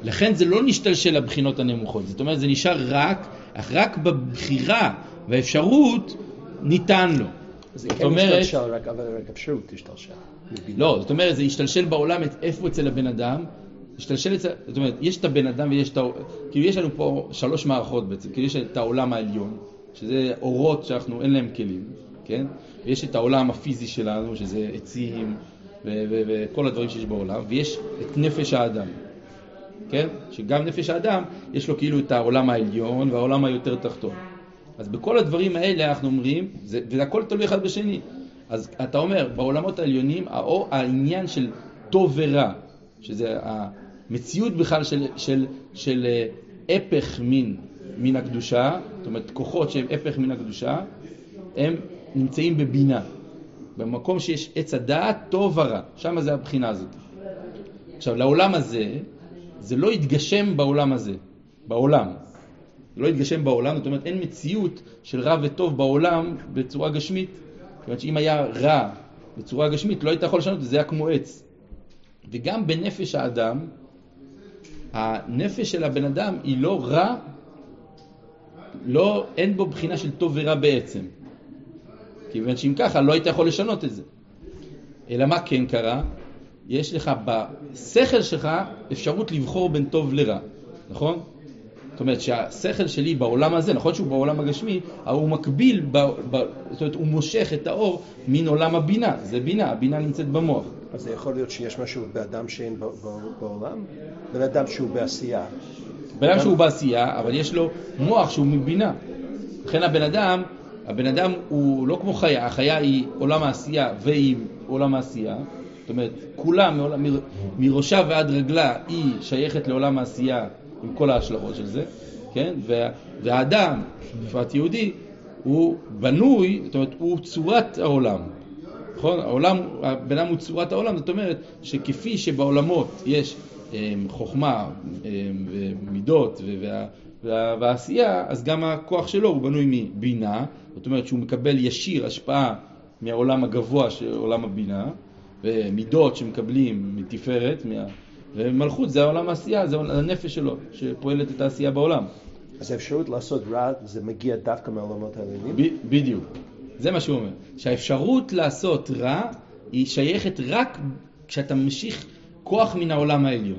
לכן זה לא נשתלשל לבחינות הנמוכות. זאת אומרת, זה נשאר רק בבחירה והאפשרות ניתן לו. זה כן משתלשל, רק אפשרות תשתלשל. לא, זאת אומרת, זה ישתלשל בעולם איפה אצל הבן אדם, זאת אומרת, יש את הבן אדם ויש כאילו יש לנו פה 3 מערכות בעצם, כאילו יש את העולם העליון, שזה אורות שאנחנו אין להם כלים, כן? ויש את העולם הפיזי שלנו, שזה עצים וכל הדברים שיש בעולם, ויש את נפש האדם, כן? שגם נפש האדם יש לו כאילו את העולם העליון והעולם היותר תחתון. אז בכל הדברים האלה אנחנו אומרים, והכל תלוי אחד בשני. אז אתה אומר, בעולמות העליונים, העניין של טוב ורע, שזה המציאות בכלל של הפך מן הקדושה, זאת אומרת, כוחות שהם הפך מן הקדושה, הם נמצאים בבינה. במקום שיש עץ הדעת, טוב ורע. שם זה הבחינה הזאת. עכשיו, לעולם הזה, זה לא יתגשם בעולם הזה. בעולם. לא יתגשם בעולם, זאת אומרת, אין מציאות של רע וטוב בעולם בצורה גשמית. זאת אומרת, שאם היה רע בצורה גשמית, לא היית יכול לשנות את זה, זה היה כמו עץ. וגם בנפש האדם, הנפש של הבן אדם היא לא רע, אין בו בחינה של טוב ורע בעצם. כיוון שאם ככה, לא היית יכול לשנות את זה. אלא מה כן קרה? יש לך בשכל שלך אפשרות לבחור בין טוב לרע, נכון? זאת אומרת שהשכל שלי בעולם הזה, נכון שהוא בעולם הגשמי, הוא מקביל, זאת אומרת הוא מושך את האור מן עולם הבינה, זה בינה, הבינה נמצאת במוח. אז זה יכול להיות שיש משהו באדם שאין בעולם? בן אדם שהוא בעשייה. בן אדם שהוא בעשייה, אבל יש לו מוח שהוא מבינה. לכן הבן אדם הוא לא כמו חיה, החיה היא עולם העשייה והיא עולם העשייה. זאת אומרת, כולה מראשה ועד רגלה היא שייכת לעולם העשייה עם כל ההשלכות של זה, כן? והאדם, בפרט יהודי, הוא בנוי, זאת אומרת, הוא צורת העולם. נכון? הבן אדם הוא צורת העולם, זאת אומרת שכפי שבעולמות יש חוכמה ומידות והעשייה, אז גם הכוח שלו הוא בנוי מבינה, זאת אומרת שהוא מקבל ישיר השפעה מהעולם הגבוה של עולם הבינה, ומידות שמקבלים מתפארת, ומלכות זה העולם העשייה, זה הנפש שלו שפועלת את העשייה בעולם. אז האפשרות לעשות רע זה מגיע דווקא מהעולמות העליונים? בדיוק. זה מה שהוא אומר. שהאפשרות לעשות רע היא שייכת רק כשאתה ממשיך כוח מן העולם העליון.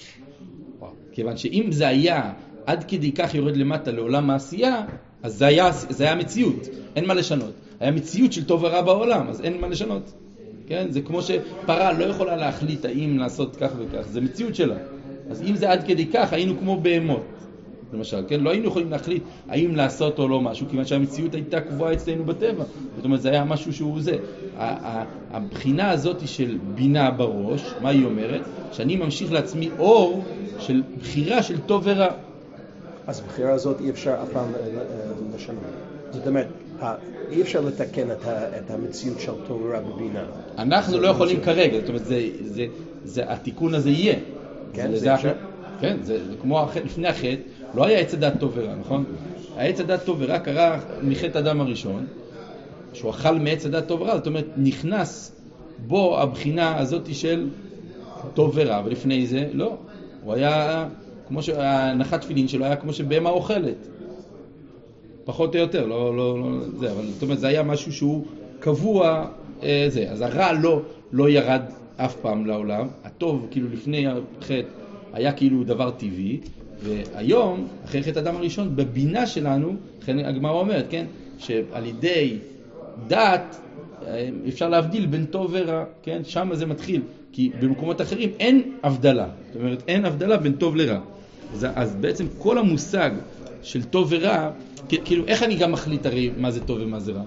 כיוון שאם זה היה עד כדי כך יורד למטה לעולם העשייה, אז זה היה מציאות. אין מה לשנות. היה מציאות של טוב ורע בעולם, אז אין מה לשנות. כן? זה כמו שפרה לא יכולה להחליט האם לעשות כך וכך. זה מציאות שלה. אז אם זה עד כדי כך, היינו כמו בהמות. למשל, כן? לא היינו יכולים להחליט האם לעשות או לא משהו, כיוון שהמציאות הייתה קבועה אצלנו בטבע. זאת אומרת, זה היה משהו שהוא זה. הבחינה הזאת של בינה בראש, מה היא אומרת? שאני ממשיך לעצמי אור של בחירה של טוב ורע. אז הבחירה הזאת אי אפשר אף פעם לשנות. זאת אומרת, אי אפשר לתקן את המציאות של טוב ורע בבינה. אנחנו לא יכולים כרגע, זאת אומרת, התיקון הזה יהיה. כן, זה אפשר? כן, זה כמו לפני החטא, לא היה עץ הדת טוב ורע, נכון? העץ הדת טוב ורע קרה מחטא אדם הראשון, שהוא אכל מעץ הדת טוב ורע, זאת אומרת, נכנס בו הבחינה הזאת של טוב ורע, ולפני זה, לא. הוא היה, כמו שהנחת תפילין שלו היה כמו שבהמה אוכלת. פחות או יותר, לא זה, אבל זאת אומרת, זה היה משהו שהוא קבוע, זה. אז הרע לא ירד אף פעם לעולם. הטוב, כאילו לפני החטא, היה כאילו דבר טבעי, והיום, אחרי חטא אדם הראשון, בבינה שלנו, הגמרא אומרת, כן, שעל ידי דת אפשר להבדיל בין טוב ורע, כן, שם זה מתחיל, כי במקומות אחרים אין הבדלה, זאת אומרת, אין הבדלה בין טוב לרע. אז בעצם כל המושג של טוב ורע, כאילו, איך אני גם מחליט הרי מה זה טוב ומה זה רע?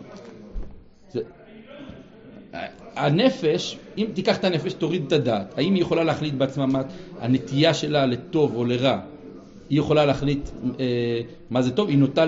הנפש, אם תיקח את הנפש, תוריד את הדעת. האם היא יכולה להחליט בעצמה מה הנטייה שלה לטוב או לרע? היא יכולה להחליט מה זה טוב? היא נוטה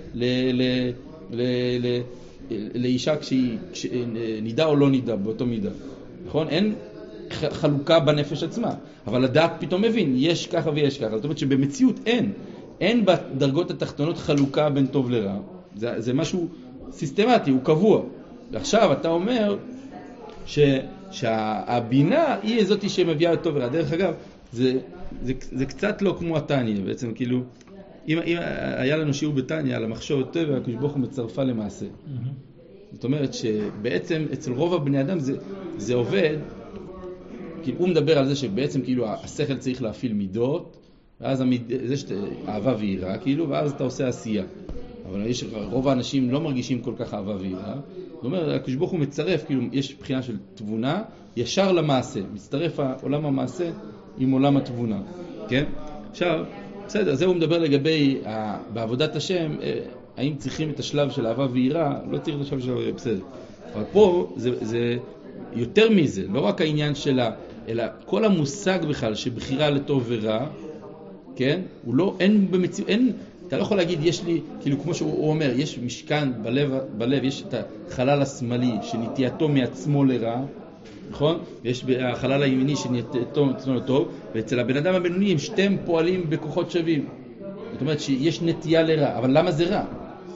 לאישה כשהיא נידה או לא נידה באותו מידה. נכון? אין חלוקה בנפש עצמה. אבל הדעת פתאום מבין, יש ככה ויש ככה. זאת אומרת שבמציאות אין בדרגות התחתונות חלוקה בין טוב לרע. זה משהו סיסטמטי, הוא קבוע. ועכשיו אתה אומר שהבינה היא זאת שמביאה את טוב ורע. דרך אגב, זה קצת לא כמו התניא, בעצם כאילו, אם היה לנו שיעור בתניא על המחשוב טבע, הקדוש ברוך הוא מצרפה למעשה. זאת אומרת שבעצם אצל רוב הבני אדם זה עובד, כאילו הוא מדבר על זה שבעצם כאילו השכל צריך להפעיל מידות, ואז זה אהבה ויראה, כאילו, ואז אתה עושה עשייה. אבל רוב האנשים לא מרגישים כל כך אהבה ויראה. זאת אומרת, הקדוש ברוך הוא מצרף, כאילו יש בחינה של תבונה, ישר למעשה. מצטרף עולם המעשה עם עולם התבונה. כן? עכשיו, בסדר, זה הוא מדבר לגבי בעבודת השם, האם צריכים את השלב של אהבה ויראה, לא צריך את השלב של אהבה, בסדר. אבל פה זה יותר מזה, לא רק העניין שלה, אלא כל המושג בכלל שבחירה לטוב ורע, כן? הוא לא, אין במציאות, אין, אתה לא יכול להגיד, יש לי, כאילו כמו שהוא אומר, יש משכן בלב, יש את החלל השמאלי שנטייתו מעצמו לרע, נכון? ויש החלל הימיני שנטייתו מעצמו לטוב, ואצל הבן אדם הבינוני הם שתיהם פועלים בכוחות שווים. זאת אומרת שיש נטייה לרע, אבל למה זה רע?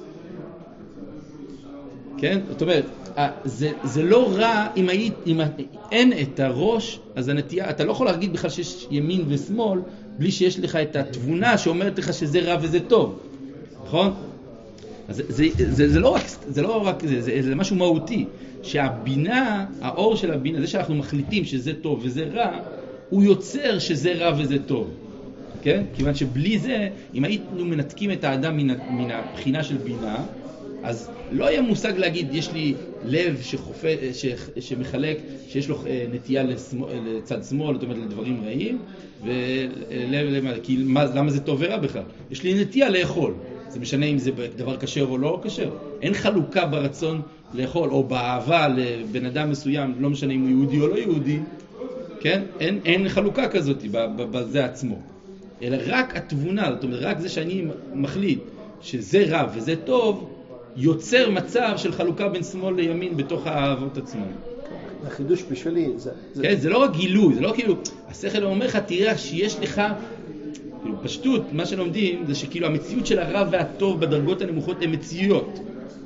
כן? זאת אומרת, זה לא רע אם אין את הראש, אז הנטייה, אתה לא יכול להגיד בכלל שיש ימין ושמאל, בלי שיש לך את התבונה שאומרת לך שזה רע וזה טוב. נכון? אז זה לא רק זה משהו מהותי, שהבינה, האור של הבינה, זה שאנחנו מחליטים שזה טוב וזה רע, הוא יוצר שזה רע וזה טוב. כן? כיוון שבלי זה, אם היינו מנתקים את האדם מן הבחינה של בינה, אז לא היה מושג להגיד, יש לי לב שמחלק, שיש לו נטייה לצד שמאל, זאת אומרת לדברים רעים, למה זה טוב ורע בכלל? יש לי נטייה לאכול. זה משנה אם זה דבר כשר או לא כשר. אין חלוקה ברצון לאכול, או באהבה לבן אדם מסוים, לא משנה אם הוא יהודי או לא יהודי, כן? אין חלוקה כזאת בזה עצמו. אלא רק התבונה, זאת אומרת, רק זה שאני מחליט שזה רע וזה טוב, יוצר מצב של חלוקה בין שמאל לימין בתוך האהבות עצמם. החידוש בשבילי כן, זה לא רק גילוי, זה לא כאילו, השכל אומר לך, תראה שיש לך, כאילו, פשטות, מה שלומדים זה שכאילו המציאות של הרע והטוב בדרגות הנמוכות הן מציאויות.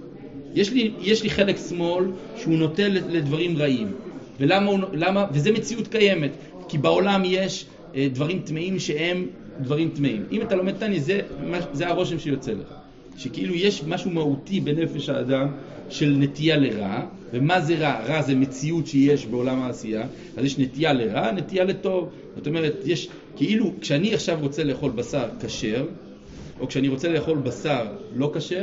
יש לי חלק שמאל שהוא נוטה לדברים רעים. ולמה? וזה מציאות קיימת. כי בעולם יש דברים טמאים שהם דברים טמאים. אם אתה לומד תני, זה הרושם שיוצא לך. שכאילו יש משהו מהותי בנפש האדם של נטייה לרע, ומה זה רע? רע זה מציאות שיש בעולם העשייה, אז יש נטייה לרע, נטייה לטוב. זאת אומרת, יש, כאילו, כשאני עכשיו רוצה לאכול בשר כשר, או כשאני רוצה לאכול בשר לא כשר,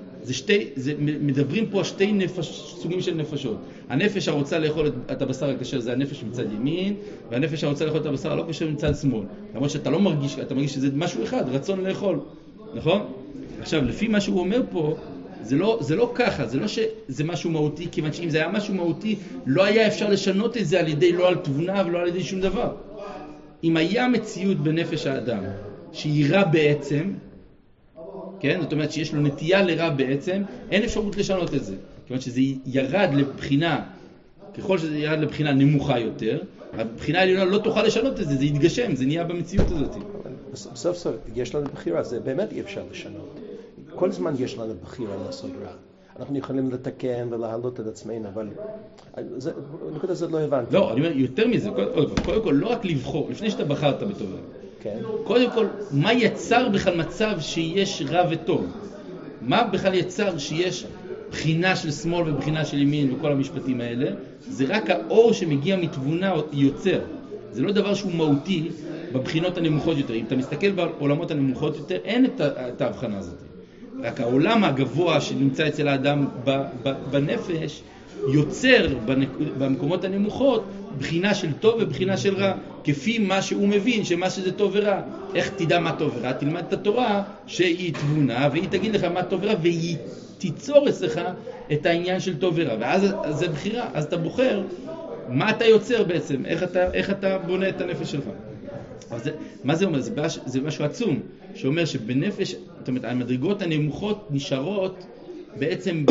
מדברים פה שתי סוגים של נפשות. הנפש הרוצה לאכול את הבשר הכשר זה הנפש מצד ימין, והנפש הרוצה לאכול את הבשר הלא כשר מצד שמאל. למרות שאתה לא מרגיש, אתה מרגיש שזה משהו אחד, רצון לאכול. נכון? עכשיו, לפי מה שהוא אומר פה, זה לא ככה, זה לא שזה משהו מהותי, כיוון שאם זה היה משהו מהותי, לא היה אפשר לשנות את זה על ידי, לא על תבונה ולא על ידי שום דבר. אם היה מציאות בנפש האדם, שהיא רע בעצם, כן? זאת אומרת שיש לו נטייה לרע בעצם, אין אפשרות לשנות את זה. כיוון שזה ירד לבחינה, ככל שזה ירד לבחינה נמוכה יותר, הבחינה העליונה לא תוכל לשנות את זה, זה יתגשם, זה נהיה במציאות הזאת. בסוף סוף, יש לנו בחירה, זה באמת אי אפשר לשנות. כל זמן יש לנו בחירה לעשות רע. אנחנו יכולים לתקן ולהעלות את עצמנו, אבל נקודה הזאת לא הבנתי. לא, אני אומר, יותר מזה, קודם כל, לא רק לבחור, לפני שאתה בחרת בטוב. כן. קודם כל, מה יצר בכלל מצב שיש רע וטוב? מה בכלל יצר שיש בחינה של שמאל ובחינה של ימין וכל המשפטים האלה? זה רק האור שמגיע מתבונה יוצר. זה לא דבר שהוא מהותי בבחינות הנמוכות יותר. אם אתה מסתכל בעולמות הנמוכות יותר, אין את ההבחנה הזאת. רק העולם הגבוה שנמצא אצל האדם בנפש יוצר במקומות הנמוכות בחינה של טוב ובחינה של רע, כפי מה שהוא מבין שמה שזה טוב ורע. איך תדע מה טוב ורע? תלמד את התורה שהיא תבונה והיא תגיד לך מה טוב ורע, והיא תיצור אצלך את העניין של טוב ורע, ואז זה בחירה. אז אתה בוחר מה אתה יוצר בעצם, איך אתה בונה את הנפש שלך. מה זה אומר? זה משהו עצום, שאומר שבנפש, זאת אומרת, המדרגות הנמוכות נשארות בעצם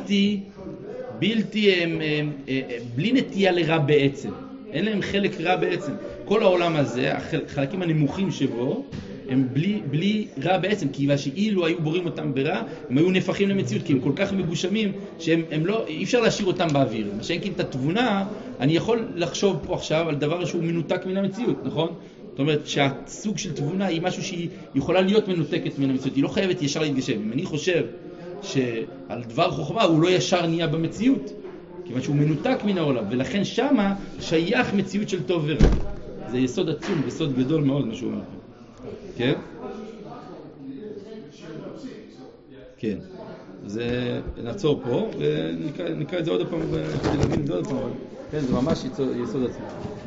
בלי נטייה לרע בעצם. אין להם חלק רע בעצם. כל העולם הזה, החלקים הנמוכים שבו, הם בלי רע בעצם, כי שאילו היו בורים אותם ברע, הם היו נפחים למציאות, כי הם כל כך מגושמים, שהם לא, אי אפשר להשאיר אותם באוויר. מה שאין כי את התבונה, אני יכול לחשוב פה עכשיו על דבר שהוא מנותק מן המציאות, נכון? זאת אומרת שהסוג של תבונה היא משהו שהיא יכולה להיות מנותקת מן המציאות, היא לא חייבת ישר להתגשם. אם אני חושב שעל דבר חוכמה הוא לא ישר נהיה במציאות, כיוון שהוא מנותק מן העולם, ולכן שמה שייך מציאות של טוב ורע. זה יסוד עצום, יסוד גדול מאוד מה שהוא אומר. כן? כן. אז נעצור פה ונקרא את זה עוד פעם, כדי להבין את זה עוד פעם. כן, זה ממש יסוד עצום.